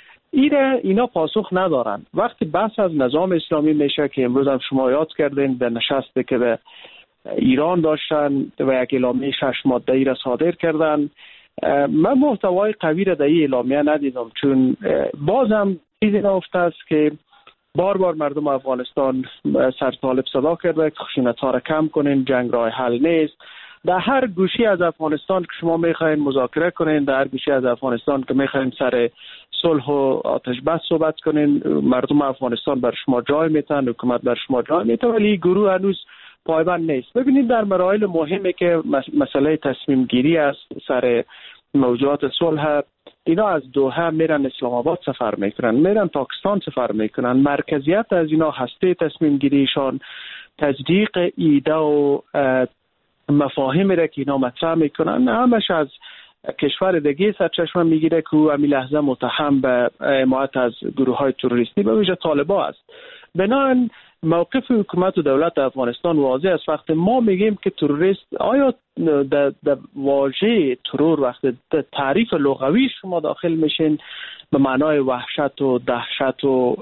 اینا پاسخ ندارن. وقتی بحث از نظام اسلامی میشه که امروز هم شما یاد کردین به نشستی که به ایران داشتن و یک اعلامیه 6 ماده‌ای را صادر کردن، من محتوای قوی را در این اعلامیه ندیدم، چون بازم چیزی نهفته است که بار بار مردم افغانستان سر طالب صدا کرده که خشونت‌ها را کم کنین، جنگ راه حل نیست. در هر گوشی از افغانستان که شما میخواین مذاکره کنین، در هر گوشی از افغانستان که میخواین سر صلح و آتش بس صحبت کنین، مردم افغانستان بر شما جای میتن، حکومت بر شما جای میتن، ولی گروه هنوز پایبند نیست. ببینید در مراحل مهمی که مسئله تصمیم گیری است سر موضوعات صلح، اینا از دوحه میرن اسلام آباد سفر میکنن، میرن پاکستان سفر میکنن. مرکزیت از اینا هسته تصمیم گیریشان تجدیق ایده و مفاهیمی را که اینا مطرح میکنن همش از کشور دیگه سرچشمه میگیره که او امی لحظه متهم به حمایت از گروه های تروریستی به ویژه طالبان است. بنابراین موقف حکومت و دولت افغانستان واضح است. وقتی ما میگیم که تروریست، آیا در واژه ترور وقتی تعریف لغوی شما داخل میشین به معنای وحشت و دهشت و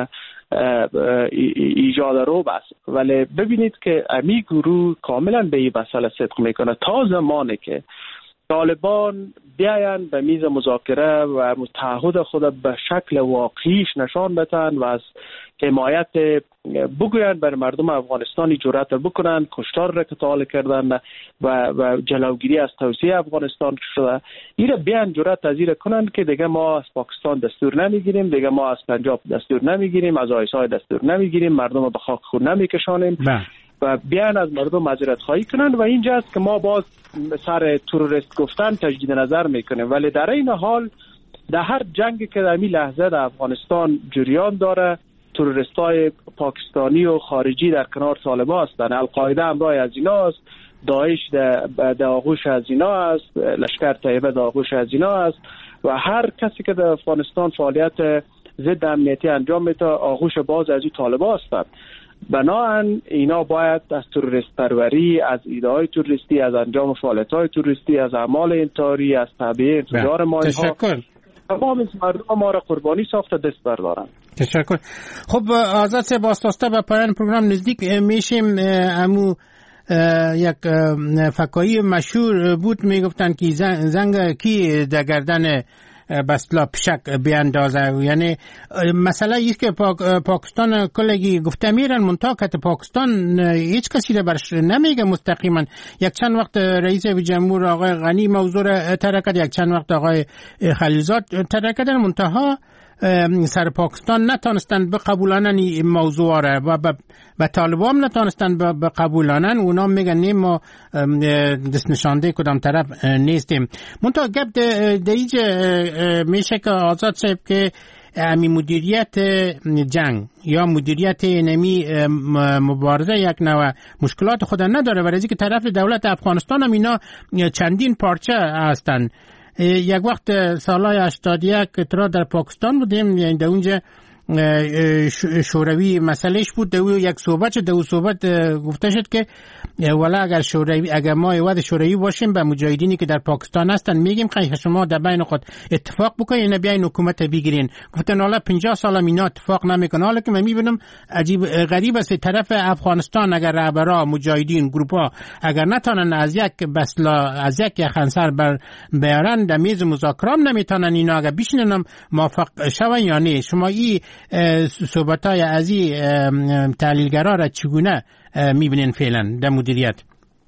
ایجاد رعب است، ولی ببینید که امی گروه کاملا به این مسئله صدق میکنه. تا زمانی که طالبان بیاین به میز مذاکره و تعهد خود به شکل واقعیش نشان بدن و از حمایت بگوین بر مردم افغانستانی جرأت بکنن، کشتار را که طال کردن و جلوگیری از توسعه افغانستان شده، ایره بیان جرأت پذیر کنن که دیگه ما از پاکستان دستور نمیگیریم، دیگه ما از پنجاب دستور نمیگیریم، از آیسای دستور نمیگیریم، مردم به خاک خون نمیکشانیم و بیان از مردم معذرت خواهی کنن. و اینجاست که ما باز سر تروریست گفتن تجدید نظر میکنیم، ولی در این حال در هر جنگی که در این لحظه در افغانستان جریان داره، تروریستای پاکستانی و خارجی در کنار طالبان هستند. القاعده همراه از اینا است، داعش در آغوش از اینا است، لشکر طیبه در آغوش از اینا است و هر کسی که در افغانستان فعالیت ضد امنیتی انجام میده آغوش باز از این طالبان هستند. بنابراین اینا باید از تروریست پروری، از ایده های تروریستی، از انجام فعالیت های تروریستی، از اعمال انتحاری، از تعبیه انفجار ماین‌ها، تمام مردم ما را قربانی ساخته دست بردارن. تشکر. خب آزاد سه باستاسته به پایان پروگرام نزدیک میشیم. امو یک فکایی مشهور بود، میگفتن که زنگ کی در گردن بسلا پشک بیاندازه. یعنی مسئله ایست که پاکستان کلگی گفته میرن منطقه پاکستان هیچ کسی را برش نمیگه مستقیما. یک چند وقت رئیس جمهور آقای غنی موضوع را ترک، یک چند وقت آقای خلیلزاد ترک در منتها سر پاکستان نتانستند بقبولانن این موضوع را و طالبان نتانستند بقبولانن. اونا میگن نیم ما دست نشانده کدام طرف نیستیم. منتها گپ دیج میشه که آزاد صاحب که امی مدیریت جنگ یا مدیریت نمی مبارزه یک نوع مشکلات خود نداره، ولی که طرف دولت افغانستان هم اینا چندین پارچه هستن. یک وقت سالهای 81 ترا در پاکستان بودیم، یعنی در اونجا شوروی مسئلهش بود. دو یک صحبت گفته شد که والا اگر ما ایواد شوروی باشیم به مجاهدینی که در پاکستان هستن میگیم که شما در بین خود اتفاق بکنین، بیاین حکومت بگیرین. گفتن حالا 50 سال اینا اتفاق نمیکنه. حالا که من میبینم عجیب غریب است، طرف افغانستان اگر رهبرا مجاهدین گروپ ها اگر نتونن از یک بسلا از یک خنصر بیارن در میز مذاکره نمیتونن، اینا اگر بشینن موافق شون یا نه. شما این صحبت‌های از این تحلیلگرا را چگونه می‌بینین فعلا در مدیریت؟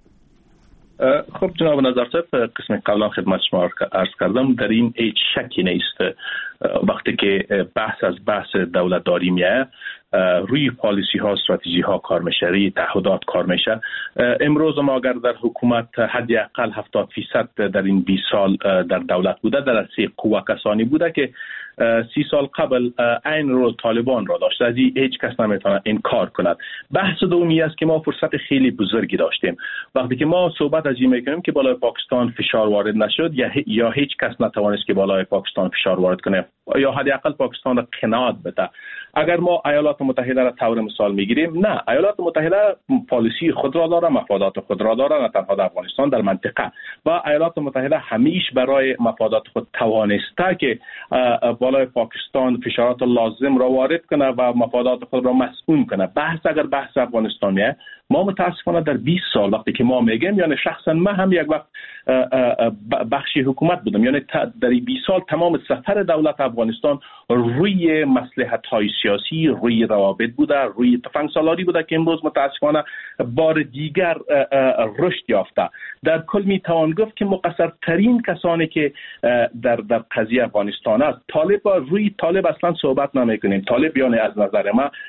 خب جناب نظر صاحب، قسم قبلا خدمت شما عرض کردم، در این هیچ شکی نیست. وقتی که بحث دولتداری میه روی پالیسی ها، استراتژی ها کار میشه، روی تعهدات کار میشه. امروز ما اگر در حکومت حداقل 70% در این 20 سال در دولت بوده، در اصل قوه کسانی بوده که 30 سال قبل این رول طالبان را داشته. از این هیچ کس نمیتونه انکار کند. بحث دومی است که ما فرصت خیلی بزرگی داشتیم. وقتی که ما صحبت از این میکنیم که بالای پاکستان فشار وارد نشد یا هیچ کس نتوانست که بالای پاکستان فشار وارد کنه یا حداقل پاکستان را قناعت بده. اگر ما ایالات متحده را طور مثال میگیریم، نه، ایالات متحده پالیسی خود را داره، مفادات خود را داره، نه تنها در افغانستان، در منطقه. و ایالات متحده همیشه برای مفادات خود توانسته که بالای پاکستان فشارات لازم را وارد کنه و مفادات خود را مسئول کنه. اگر بحث افغانستانیه، ما متاسفانه در 20 سال وقتی که ما میگیم، یعنی شخصا من هم یک وقت بخشی حکومت بودم، یعنی در 20 سال تمام سفر دولت افغانستان روی مصلحت‌های سیاسی، روی روابط بوده، روی تفنگسالاری بوده که امروز متاسفانه بار دیگر رشد یافته. در کل میتوان گفت که مقصرترین کسانی که در قضیه افغانستان است روی طالب اصلا صحبت نمیکنیم. طالب یعنی از نظر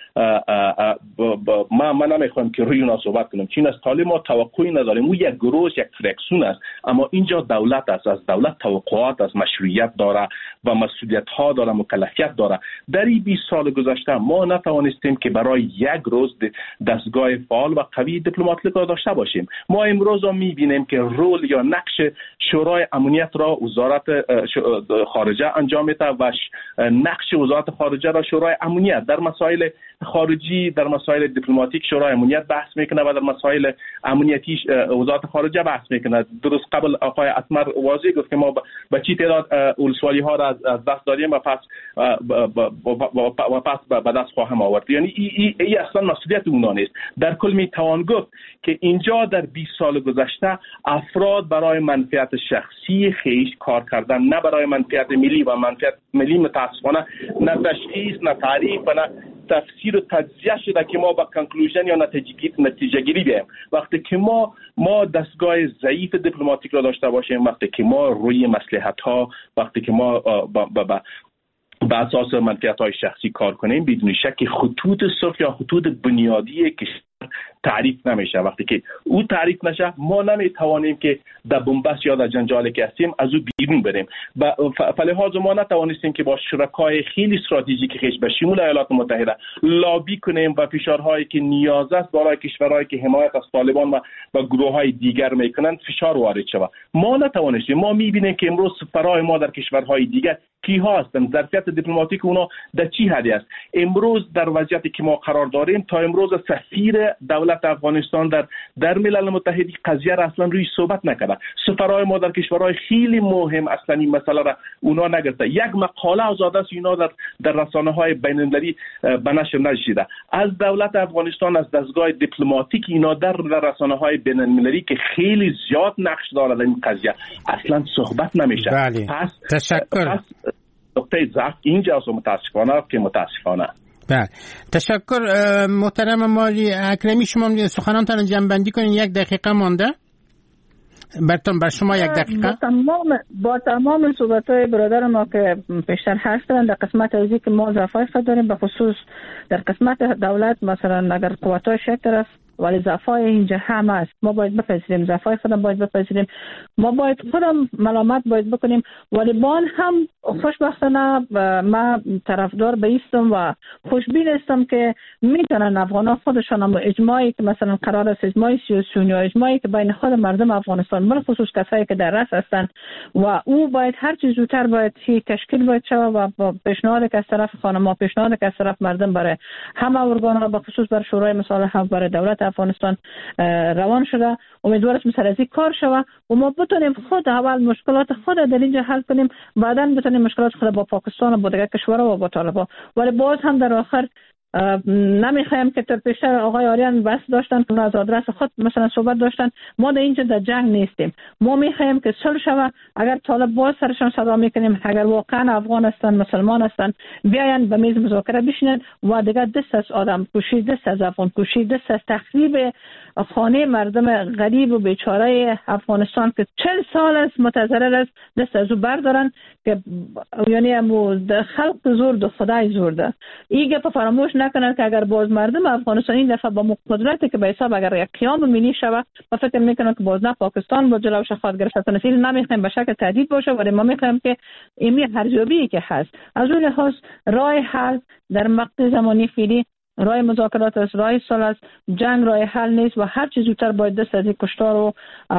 من نمیخوام که روی اونا صحبت کنیم. چین از طالب ما توقعی نداریم، او یک گروه، یک فرکسون است، اما اینجا دولت است، از دولت توقعات است، مشروعیت داره و مسئولیت ها داره، مکلفیت داره. در این 20 سال گذشته ما نتوانستیم که برای یک روز دستگاه فعال و قوی دیپلماتیک را داشته باشیم. ما امروز میبینیم که رول یا نقش شورای امنیت را وزارت خارجه انجام میده و نقش وزارت خارجه را شورای امنیت در مسائل خارجی، در مسائل دیپلماتیک شورای امنیت بحث میکنه و در مسائل امنیتی وزارت خارجه بحث میکنه. درست قبل آقای اسمر واضح گفت که ما به چی تعداد ولسوالی ها را از دست داریم و پس به دست خواهم آورد. یعنی این اصلا مسئولیت اونا نیست. در کل میتوان گفت که اینجا در 20 سال گذشته افراد برای منفعت شخصی خیش کار کردن، نه برای منفعت ملی، و منفعت ملی متاسفانه نه تشخیص، نه تعریف و نه تفسیر و تجزیه شده که ما با کنکلوژن یا نتیجه گیری بیایم. وقتی که ما دستگاه ضعیف دیپلماتیک را داشته باشیم، وقتی که ما روی مصلحت ها، وقتی که ما به اساس منفعت های شخصی کار کنیم، بدون شک خطوط صف یا خطوط بنیادی که تعریف نمیشه. وقتی که او تعریف نشه، ما نمیتوانیم که در بنبست یا در جنجالی که هستیم از او بیرون بریم. فلهذا ما نتوانستیم که با شرکای خیلی استراتژیک خیش به شمول ایالات متحده لابی کنیم و فشارهایی که نیاز است برای کشورهایی که حمایت از طالبان و گروه‌های دیگر میکنند فشار وارد شود. ما نتوانستیم. ما میبینیم که امروز سفرهای ما در کشورهای دیگر کیها هستند، ظرفیت دیپلماتیک اونا در چی حدی است. امروز در وضعیتی که ما قرار داریم، تا امروز سفیر دولت دولت افغانستان در ملل متحد قضیه را اصلا روی صحبت نکرده. سفرهای ما در کشورهای خیلی مهم اصلا این مسئله را اونا نگرفته. یک مقاله آزاده است اینا در رسانه‌های بین‌المللی به نشر نرسیده. از دولت افغانستان از دستگاه دیپلماتیک اینا در رسانه‌های بین‌المللی که خیلی زیاد نقش داره در این قضیه اصلا صحبت نمیشه. بله. پس تشکر. نقطه ضعف اینجا است متاسفانه. بله. تشکر محترم ماری اکرمی، شما سخنانتان جمع‌بندی کنین، 1 دقیقه مانده. بر شما 1 دقیقه. با تمام صحبت‌های برادر ما که پیشتر حرف زدن در قسمت ازی که ما ضعف‌های خود داریم، به خصوص در قسمت دولت مثلا اگر قوت‌های یک طرف ولی ضعف‌های اینجا هم است، ما باید بپذیریم، ضعف‌های خودم باید بپذیریم، ما باید خودم ملامت باید بکنیم، ولی با آن هم خوشبختانه ما طرفدار بیستم و خوشبین هستم که میتونن افغان‌ها خودشان هم اجماعی که مثلا قرار است اجماع سیاسی یا اجماعی که بین خود مردم افغانستان به خصوص کسایی که در رأس هستند و او باید هر چیز زودتر باید تشکیل باید شود و با پیشنهاد که از طرف خانم‌ها، پیشنهاد که از طرف مردم برای همه ارگان‌ها به خصوص بر شورای مصالحه برای دولت افغانستان روان شده. امیدوارم مثل از این کار شود و ما بتونیم خود اول مشکلات خود در اینجا حل کنیم، بعداً بتونیم مشکلات خود با پاکستان و با دیگر کشورها و با طالبان. ولی باز هم در آخر نمیخوایم که در پیشتر آقای آریان بس داشتن که از آدرس خود مثلا صحبت داشتن، ما در اینجا در جنگ نیستیم، ما میخوایم که صلح شود. اگر طالب باز سرشان صدا میکنیم، اگر واقعا افغان هستن مسلمان هستن بیاین به میز مذاکره بشینن و دیگه دست از آدم کشی، دست از افغان کشی، دست از تخریب خانه مردم غریب و بیچاره افغانستان که 40 سال است متضرر است، دست از او بردارن که یعنی خلق زور ده خدای زور ده. ایگه فراموش نکنن که اگر باز مردم افغانستان این دفعه با قدرتی که به حساب اگر یک قیام ملی شود و فکر میکنن که باز نه پاکستان با جلوش خواهد گرفت، نسیل نمیخوایم به شکل تهدید باشه، ولی ما میخوایم که این ارزیابی که هست از اون لحاظ راه حل در مقطع زمانی فعلی راه مذاکرات است، راه صلح است، جنگ راه حل نیست و هر چیز زودتر باید دست از کشتار و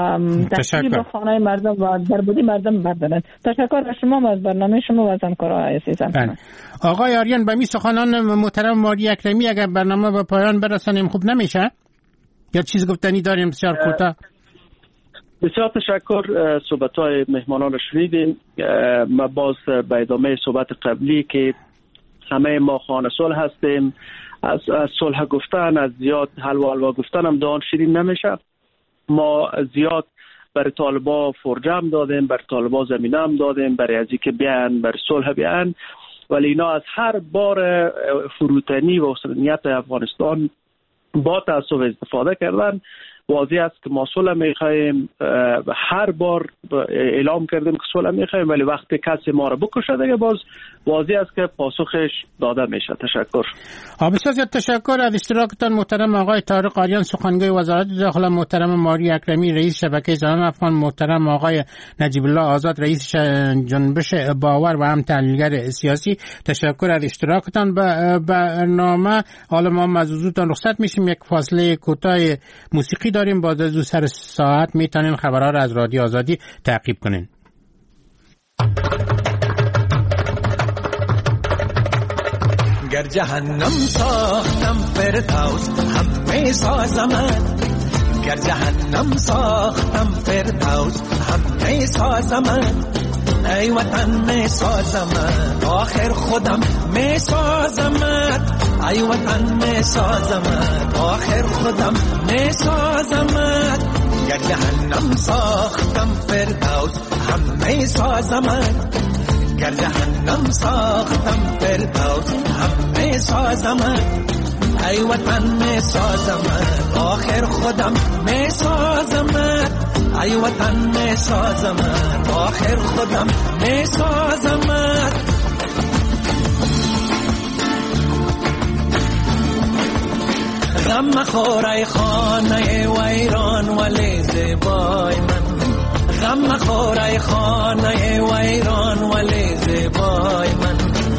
تخریب خانه مردم و دربودی مردم بردارند. تشکر از شما و از برنامه شما و از همکارای عزیزم. آقای آریان به می سخنان محترم ماری اکرمی اگر برنامه به پایان برسانیم خوب نمیشه؟ یا چیز گفتنی داریم بسیار کوتاه؟ بسیار تشکر. صحبت‌های مهمانان رو شنیدیم. ما باز به ادامه صحبت قبلی که همه ما خانه صلح هستیم، از صلح گفتن، از زیاد حلوا گفتن هم دان شیرین نمیشه. ما زیاد برای طالبا فرجه هم دادیم، برای طالبا زمینه هم دادیم برای ازی که بیان برای صلح بیان، ولی اینا از هر بار فروتنی و عصبانیت افغانستان با تأسف استفاده کردن. واضح است که ما صلح میخوایم، هر بار اعلام کردیم که صلح میخوایم، ولی وقتی کسی ما رو بکشه دیگه باز واضح است که پاسخش داده میشه. تشکر. بسیار زیاد تشکر از اشتراکتان محترم آقای طارق آریان سخنگوی وزارت داخله، محترم ماری اکرمی رئیس شبکه زنان افغان، محترم آقای نجیب الله آزاد رئیس جنبش باور و هم تحلیلگر سیاسی. تشکر از اشتراکتان. برنامه حالا ما از حضورتان رخصت میشیم، یک فاصله کوتاه موسیقی داریم، باز از سر ساعت میتونین خبرها را از رادیو آزادی تعقیب کنین. گر جهنم ساختم فردوس همه سازمت، گر جهنم ساختم فردوس همه سازمت، ای وطن می سازمت آخر خودم می سازمت، ای وطن می سازمت آخر خودم می سازمت، گر جهنم ساختم فردوس همه سازمت، گر جهنم ساختم فردوس همه سازمت، ای وطن می سازمت آخر خودم می سازمت، ای وطن می سازمت آخر خودم می سازمت. غم مخور ای خانه ویران ولی زیبای من، غم مخور ای خانه ویران ولی زیبای من،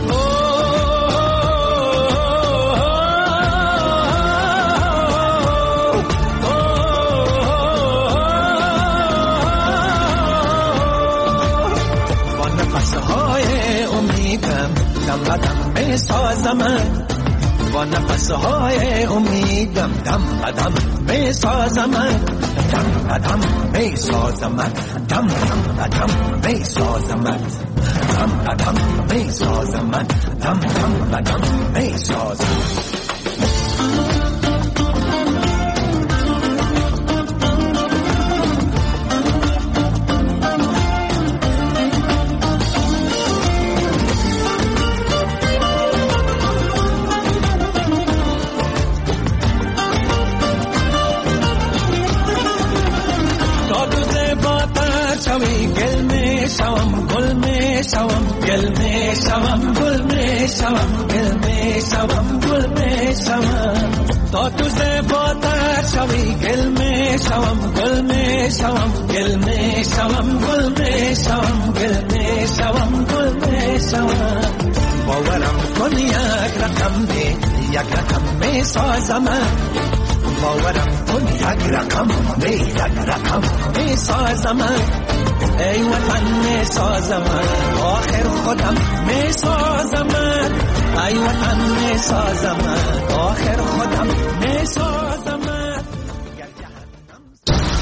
با نفسهای امیدم دم بدم می سازمت، با نفسهای امیدم دم بدم می سازمت، دم بدم می سازمت، دم بدم می سازمت، دم بدم می سازمت، دم بدم می سازمت. گل می شوم گل می شوم گل می شوم گل می شوم گل می شوم گل می شوم تا تو زیباتر شوی گل می شوم گل می شوم گل می شوم گل می شوم گل می شوم گل می شوم باورم کن یک رقم دی یک رقم می سازمت باورم کن یک رقم دی یک رقم می سازمت ای وطن می سازمت آخر خودم می سازمت ای وطن می سازمت آخر خودم می سازمت